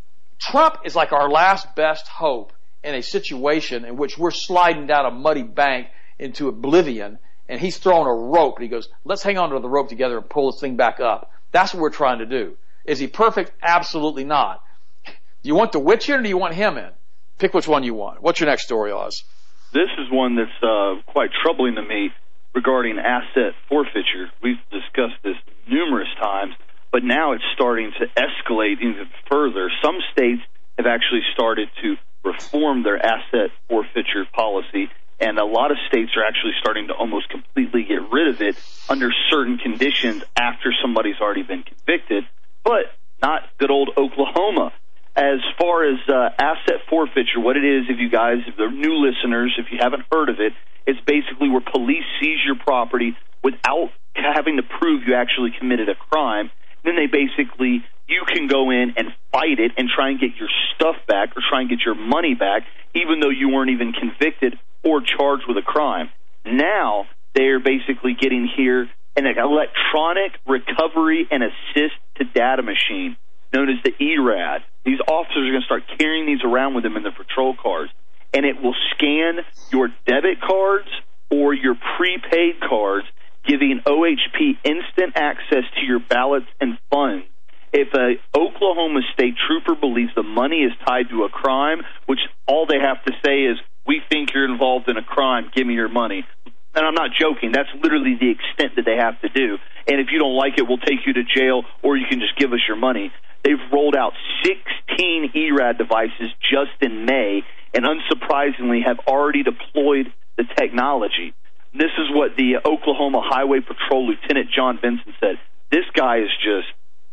Trump is like our last best hope in a situation in which we're sliding down a muddy bank into oblivion, and he's throwing a rope, and he goes, let's hang on to the rope together and pull this thing back up. That's what we're trying to do. Is he perfect? Absolutely not. Do you want the witch in or do you want him in? Pick which one you want. What's your next story, Oz? This is one that's uh, quite troubling to me regarding asset forfeiture. We've discussed this numerous times, but now it's starting to escalate even further. Some states have actually started to reform their asset forfeiture policy, and a lot of states are actually starting to almost completely get rid of it under certain conditions after somebody's already been convicted, but not good old Oklahoma. As far as uh, asset forfeiture, what it is, if you guys, if they're new listeners, if you haven't heard of it, it's basically where police seize your property without having to prove you actually committed a crime. Then they basically, you can go in and fight it and try and get your stuff back or try and get your money back, even though you weren't even convicted or charged with a crime. Now they're basically getting here an electronic recovery and assist to data machine known as the E RAD. These officers are going to start carrying these around with them in their patrol cars, and it will scan your debit cards or your prepaid cards, giving O H P instant access to your ballots and funds. If a Oklahoma State trooper believes the money is tied to a crime, which all they have to say is, we think you're involved in a crime, give me your money. And I'm not joking. That's literally the extent that they have to do. And if you don't like it, we'll take you to jail, or you can just give us your money. They've rolled out sixteen E RAD devices just in May, and unsurprisingly have already deployed the technology. This is what the Oklahoma Highway Patrol Lieutenant John Benson said. This guy is just,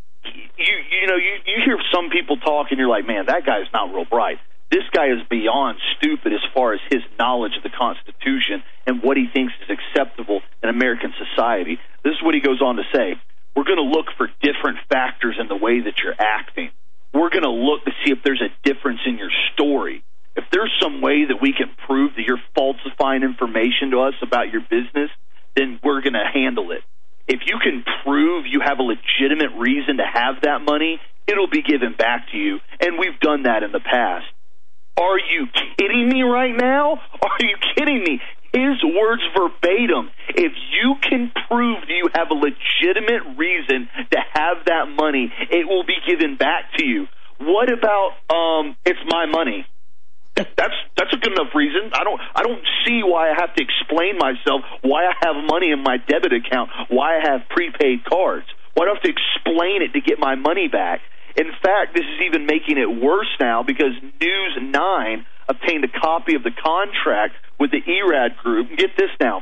you you know, you, you hear some people talk and you're like, man, that guy's not real bright. This guy is beyond stupid as far as his knowledge of the Constitution and what he thinks is acceptable in American society. This is what he goes on to say. We're going to look for different factors in the way that you're acting. We're going to look to see if there's a difference in your story. If there's some way that we can prove that you're falsifying information to us about your business, then we're going to handle it. If you can prove you have a legitimate reason to have that money, it'll be given back to you, and we've done that in the past. Are you kidding me right now? Are you kidding me? His words verbatim. If you can prove that you have a legitimate reason to have that money, it will be given back to you. What about um it's my money? That's that's a good enough reason. I don't I don't see why I have to explain myself, why I have money in my debit account, why I have prepaid cards. Why do I have to explain it to get my money back? In fact, this is even making it worse now because News nine obtained a copy of the contract with the E RAD group. Get this now.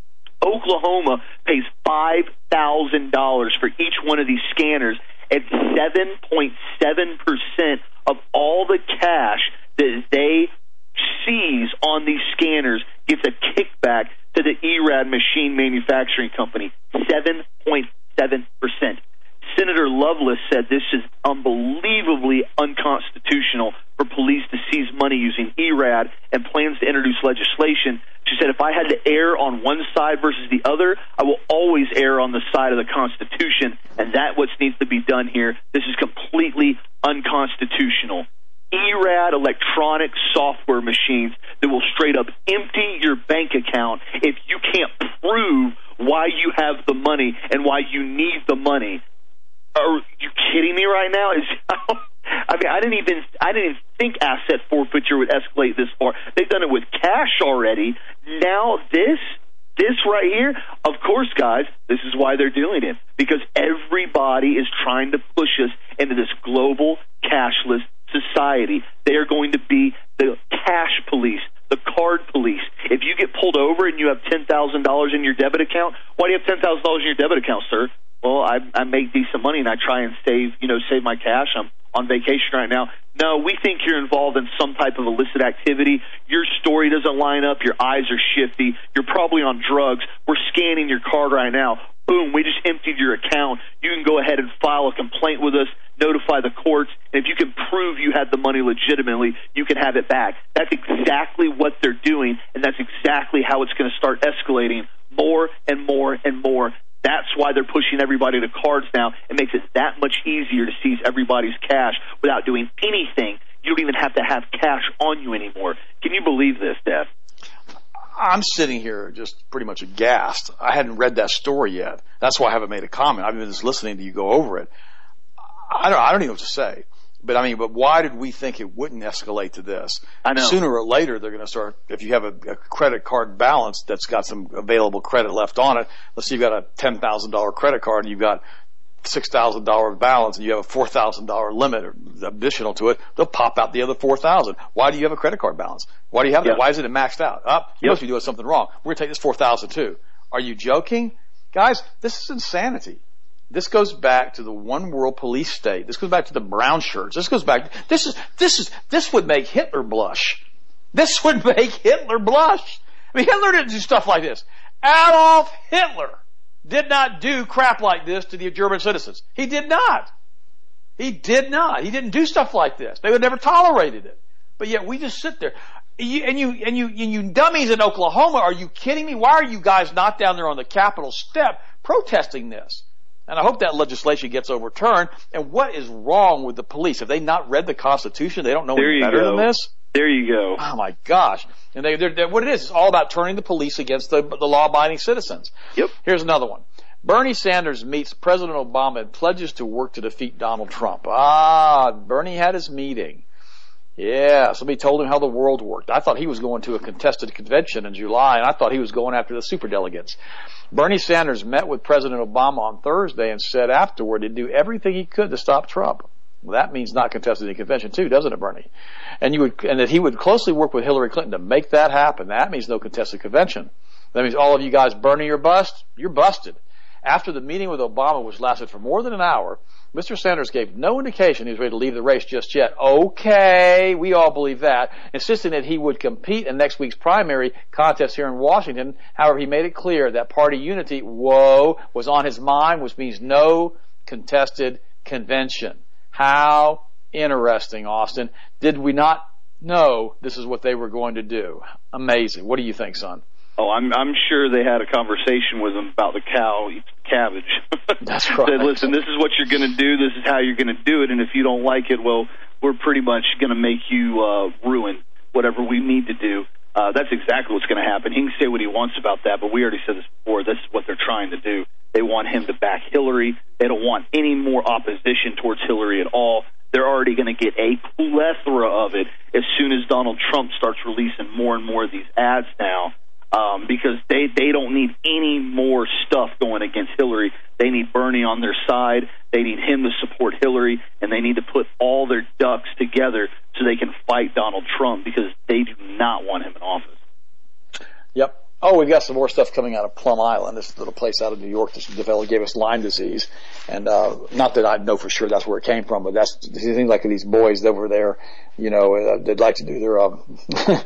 Oklahoma pays five thousand dollars for each one of these scanners, and seven point seven percent of all the cash that they seize on these scanners gets a kickback to the E RAD machine manufacturing company. seven point seven percent. Senator Loveless said this is unbelievably unconstitutional for police to seize money using E RAD and plans to introduce legislation. She said, if I had to err on one side versus the other, I will always err on the side of the Constitution, and that's what needs to be done here. This is completely unconstitutional. E RAD electronic software machines that will straight up empty your bank account if you can't prove why you have the money and why you need the money. Are you kidding me right now? Is I mean, I didn't even I didn't even think asset forfeiture would escalate this far. They've done it with cash already. Now this, this right here, of course, guys, this is why they're doing it, because everybody is trying to push us into this global cashless society. They are going to be the cash police, the card police. If you get pulled over and you have ten thousand dollars in your debit account, why do you have ten thousand dollars in your debit account, sir? Well, I, I make decent money and I try and save, you know, save my cash. I'm on vacation right now. No, we think you're involved in some type of illicit activity. Your story doesn't line up. Your eyes are shifty. You're probably on drugs. We're scanning your card right now. Boom, we just emptied your account. You can go ahead and file a complaint with us, notify the courts, and if you can prove you had the money legitimately, you can have it back. That's exactly what they're doing, and that's exactly how it's going to start escalating more and more and more. That's why they're pushing everybody to cards now. It makes it that much easier to seize everybody's cash without doing anything. You don't even have to have cash on you anymore. Can you believe this, Dad? I'm sitting here just pretty much aghast. I hadn't read that story yet. That's why I haven't made a comment. I've been just listening to you go over it. I don't, I don't even know what to say. But, I mean, but why did we think it wouldn't escalate to this? I know. Sooner or later, they're going to start, if you have a, a credit card balance that's got some available credit left on it, let's say you've got a ten thousand dollars credit card and you've got six thousand dollars balance and you have a four thousand dollars limit or additional to it, they'll pop out the other four thousand dollars. Why do you have a credit card balance? Why do you have yep. that? Why isn't it maxed out? Up, oh, you yep. must be doing something wrong. We're going to take this four thousand dollars too. Are you joking? Guys, this is insanity. This goes back to the one world police state. This goes back to the brown shirts. This goes back. This is this is this would make Hitler blush. This would make Hitler blush. I mean, Hitler didn't do stuff like this. Adolf Hitler did not do crap like this to the German citizens. He did not. He did not. He didn't do stuff like this. They would never tolerated it. But yet we just sit there. You, and you and you and you dummies in Oklahoma, are you kidding me? Why are you guys not down there on the Capitol step protesting this? And I hope that legislation gets overturned. And what is wrong with the police? Have they not read the Constitution? They don't know any better go. than this? There you go. Oh, my gosh. And they, they're, they're, what it is, it's all about turning the police against the, the law-abiding citizens. Yep. Here's another one. Bernie Sanders meets President Obama and pledges to work to defeat Donald Trump. Ah, Bernie had his meeting. Yeah, somebody told him how the world worked. I thought he was going to a contested convention in July, and I thought he was going after the superdelegates. Bernie Sanders met with President Obama on Thursday and said afterward he'd do everything he could to stop Trump. Well, that means not contesting the convention too, doesn't it, Bernie? And you would, and that he would closely work with Hillary Clinton to make that happen. That means no contested convention. That means all of you guys, Bernie, you're bust. You're busted. After the meeting with Obama, which lasted for more than an hour, Mister Sanders gave no indication he was ready to leave the race just yet. Okay, we all believe that. Insisting that he would compete in next week's primary contest here in Washington. However, he made it clear that party unity, whoa, was on his mind, which means no contested convention. How interesting, Austin. Did we not know this is what they were going to do? Amazing. What do you think, son? Oh, I'm I'm sure they had a conversation with him about the cow eats cabbage. That's right. Said, listen, this is what you're going to do. This is how you're going to do it. And if you don't like it, well, we're pretty much going to make you uh, ruin whatever we need to do. Uh, that's exactly what's going to happen. He can say what he wants about that, but we already said this before. This is what they're trying to do. They want him to back Hillary. They don't want any more opposition towards Hillary at all. They're already going to get a plethora of it as soon as Donald Trump starts releasing more and more of these ads now. um, because they, they don't need any more stuff going against Hillary. They need Bernie on their side. They need him to support Hillary, and they need to put all their ducks together so they can fight Donald Trump, because they do not want him in office. Yep. Oh, we've got some more stuff coming out of Plum Island, this little place out of New York that developed, gave us Lyme disease. And, uh, not that I know for sure that's where it came from, but that's, it seems like these boys over there, you know, uh, they'd like to do their, um,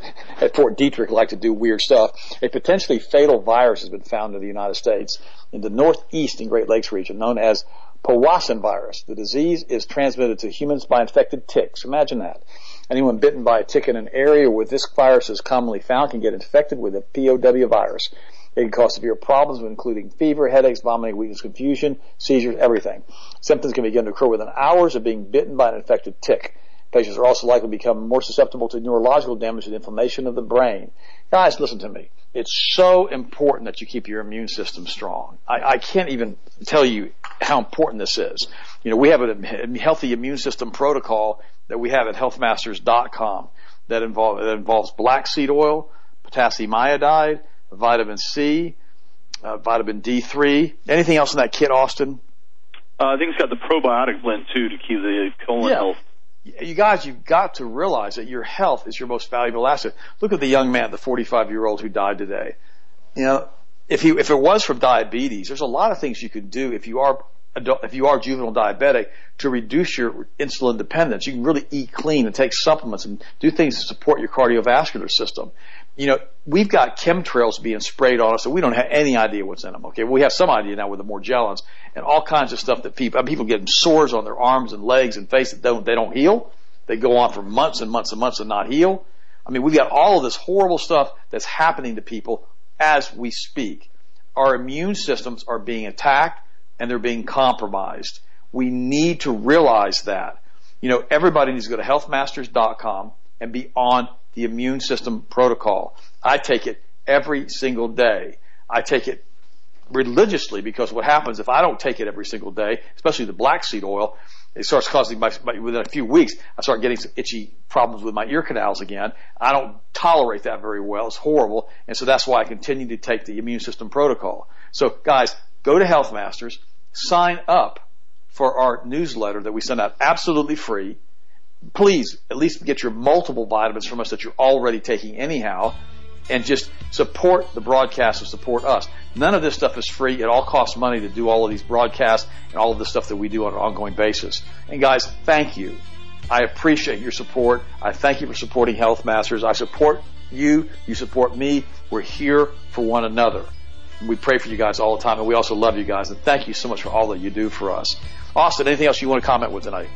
at Fort Detrick like to do weird stuff. A potentially fatal virus has been found in the United States in the northeast and Great Lakes region, known as Powassan virus. The disease is transmitted to humans by infected ticks. Imagine that. Anyone bitten by a tick in an area where this virus is commonly found can get infected with a P O W virus. It can cause severe problems, including fever, headaches, vomiting, weakness, confusion, seizures, everything. Symptoms can begin to occur within hours of being bitten by an infected tick. Patients are also likely to become more susceptible to neurological damage and inflammation of the brain. Guys, listen to me. It's so important that you keep your immune system strong. I, I can't even tell you how important this is. You know, we have a healthy immune system protocol that we have at health masters dot com that, involve, that involves black seed oil, potassium iodide, vitamin C, uh, vitamin D three. Anything else in that kit, Austin? Uh, I think it's got the probiotic blend, too, to keep the colon yeah. health. You guys, you've got to realize that your health is your most valuable asset. Look at the young man, the forty-five-year-old who died today. You know, if he, if it was from diabetes, there's a lot of things you can do if you are adult, if you are juvenile diabetic to reduce your insulin dependence. You can really eat clean and take supplements and do things to support your cardiovascular system. You know, we've got chemtrails being sprayed on us, and we don't have any idea what's in them. Okay, we have some idea now with the Morgellons and all kinds of stuff that people people get sores on their arms and legs and face that don't they don't heal. They go on for months and months and months and not heal. I mean, we've got all of this horrible stuff that's happening to people as we speak. Our immune systems are being attacked and they're being compromised. We need to realize that. You know, everybody needs to go to health masters dot com and be on the immune system protocol. I take it every single day. I take it religiously, because what happens if I don't take it every single day, especially the black seed oil, it starts causing my, within a few weeks, I start getting some itchy problems with my ear canals again. I don't tolerate that very well. It's horrible. And so that's why I continue to take the immune system protocol. So guys, go to Health Masters, sign up for our newsletter that we send out absolutely free. Please at least get your multiple vitamins from us that you're already taking anyhow, and just support the broadcast and support us. None of this stuff is free. It all costs money to do all of these broadcasts and all of the stuff that we do on an ongoing basis. And guys, thank you. I appreciate your support. I thank you for supporting Health Masters. I support you. You support me. We're here for one another. We pray for you guys all the time, and we also love you guys. And thank you so much for all that you do for us. Austin, anything else you want to comment with tonight?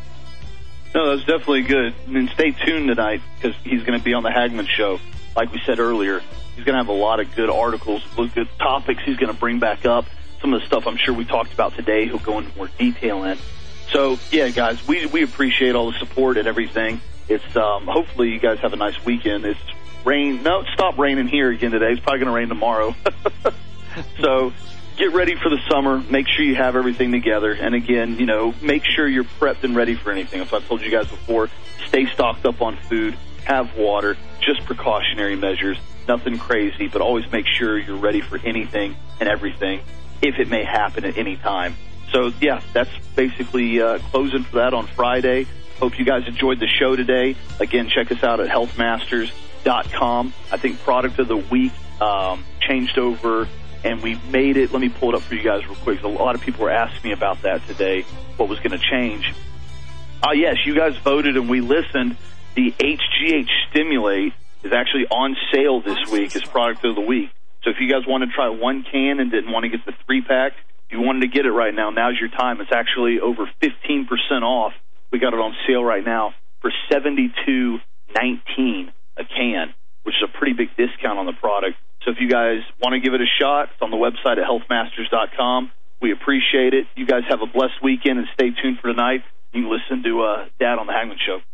No, that's definitely good. And stay tuned tonight, because he's going to be on the Hagmann Show. Like we said earlier, he's going to have a lot of good articles, good topics he's going to bring back up. Some of the stuff I'm sure we talked about today, he'll go into more detail in. So, yeah, guys, we we appreciate all the support and everything. It's um, hopefully you guys have a nice weekend. It's rain. No, it stopped raining here again today. It's probably going to rain tomorrow. So get ready for the summer. Make sure you have everything together. And, again, you know, make sure you're prepped and ready for anything. As I've told you guys before, stay stocked up on food, have water, just precautionary measures, nothing crazy, but always make sure you're ready for anything and everything if it may happen at any time. So, yeah, that's basically uh, closing for that on Friday. Hope you guys enjoyed the show today. Again, check us out at health masters dot com. I think product of the week um, changed over, and we made it. Let me pull it up for you guys real quick. A lot of people were asking me about that today, what was going to change. Uh, yes, you guys voted and we listened. The H G H Stimulate is actually on sale this week as product of the week. So if you guys want to try one can and didn't want to get the three-pack, if you wanted to get it right now, now's your time. It's actually over fifteen percent off. We got it on sale right now for seventy-two nineteen a can, which is a pretty big discount on the product. So if you guys want to give it a shot, it's on the website at health masters dot com. We appreciate it. You guys have a blessed weekend and stay tuned for tonight. You can listen to uh, Dad on the Hagmann Show.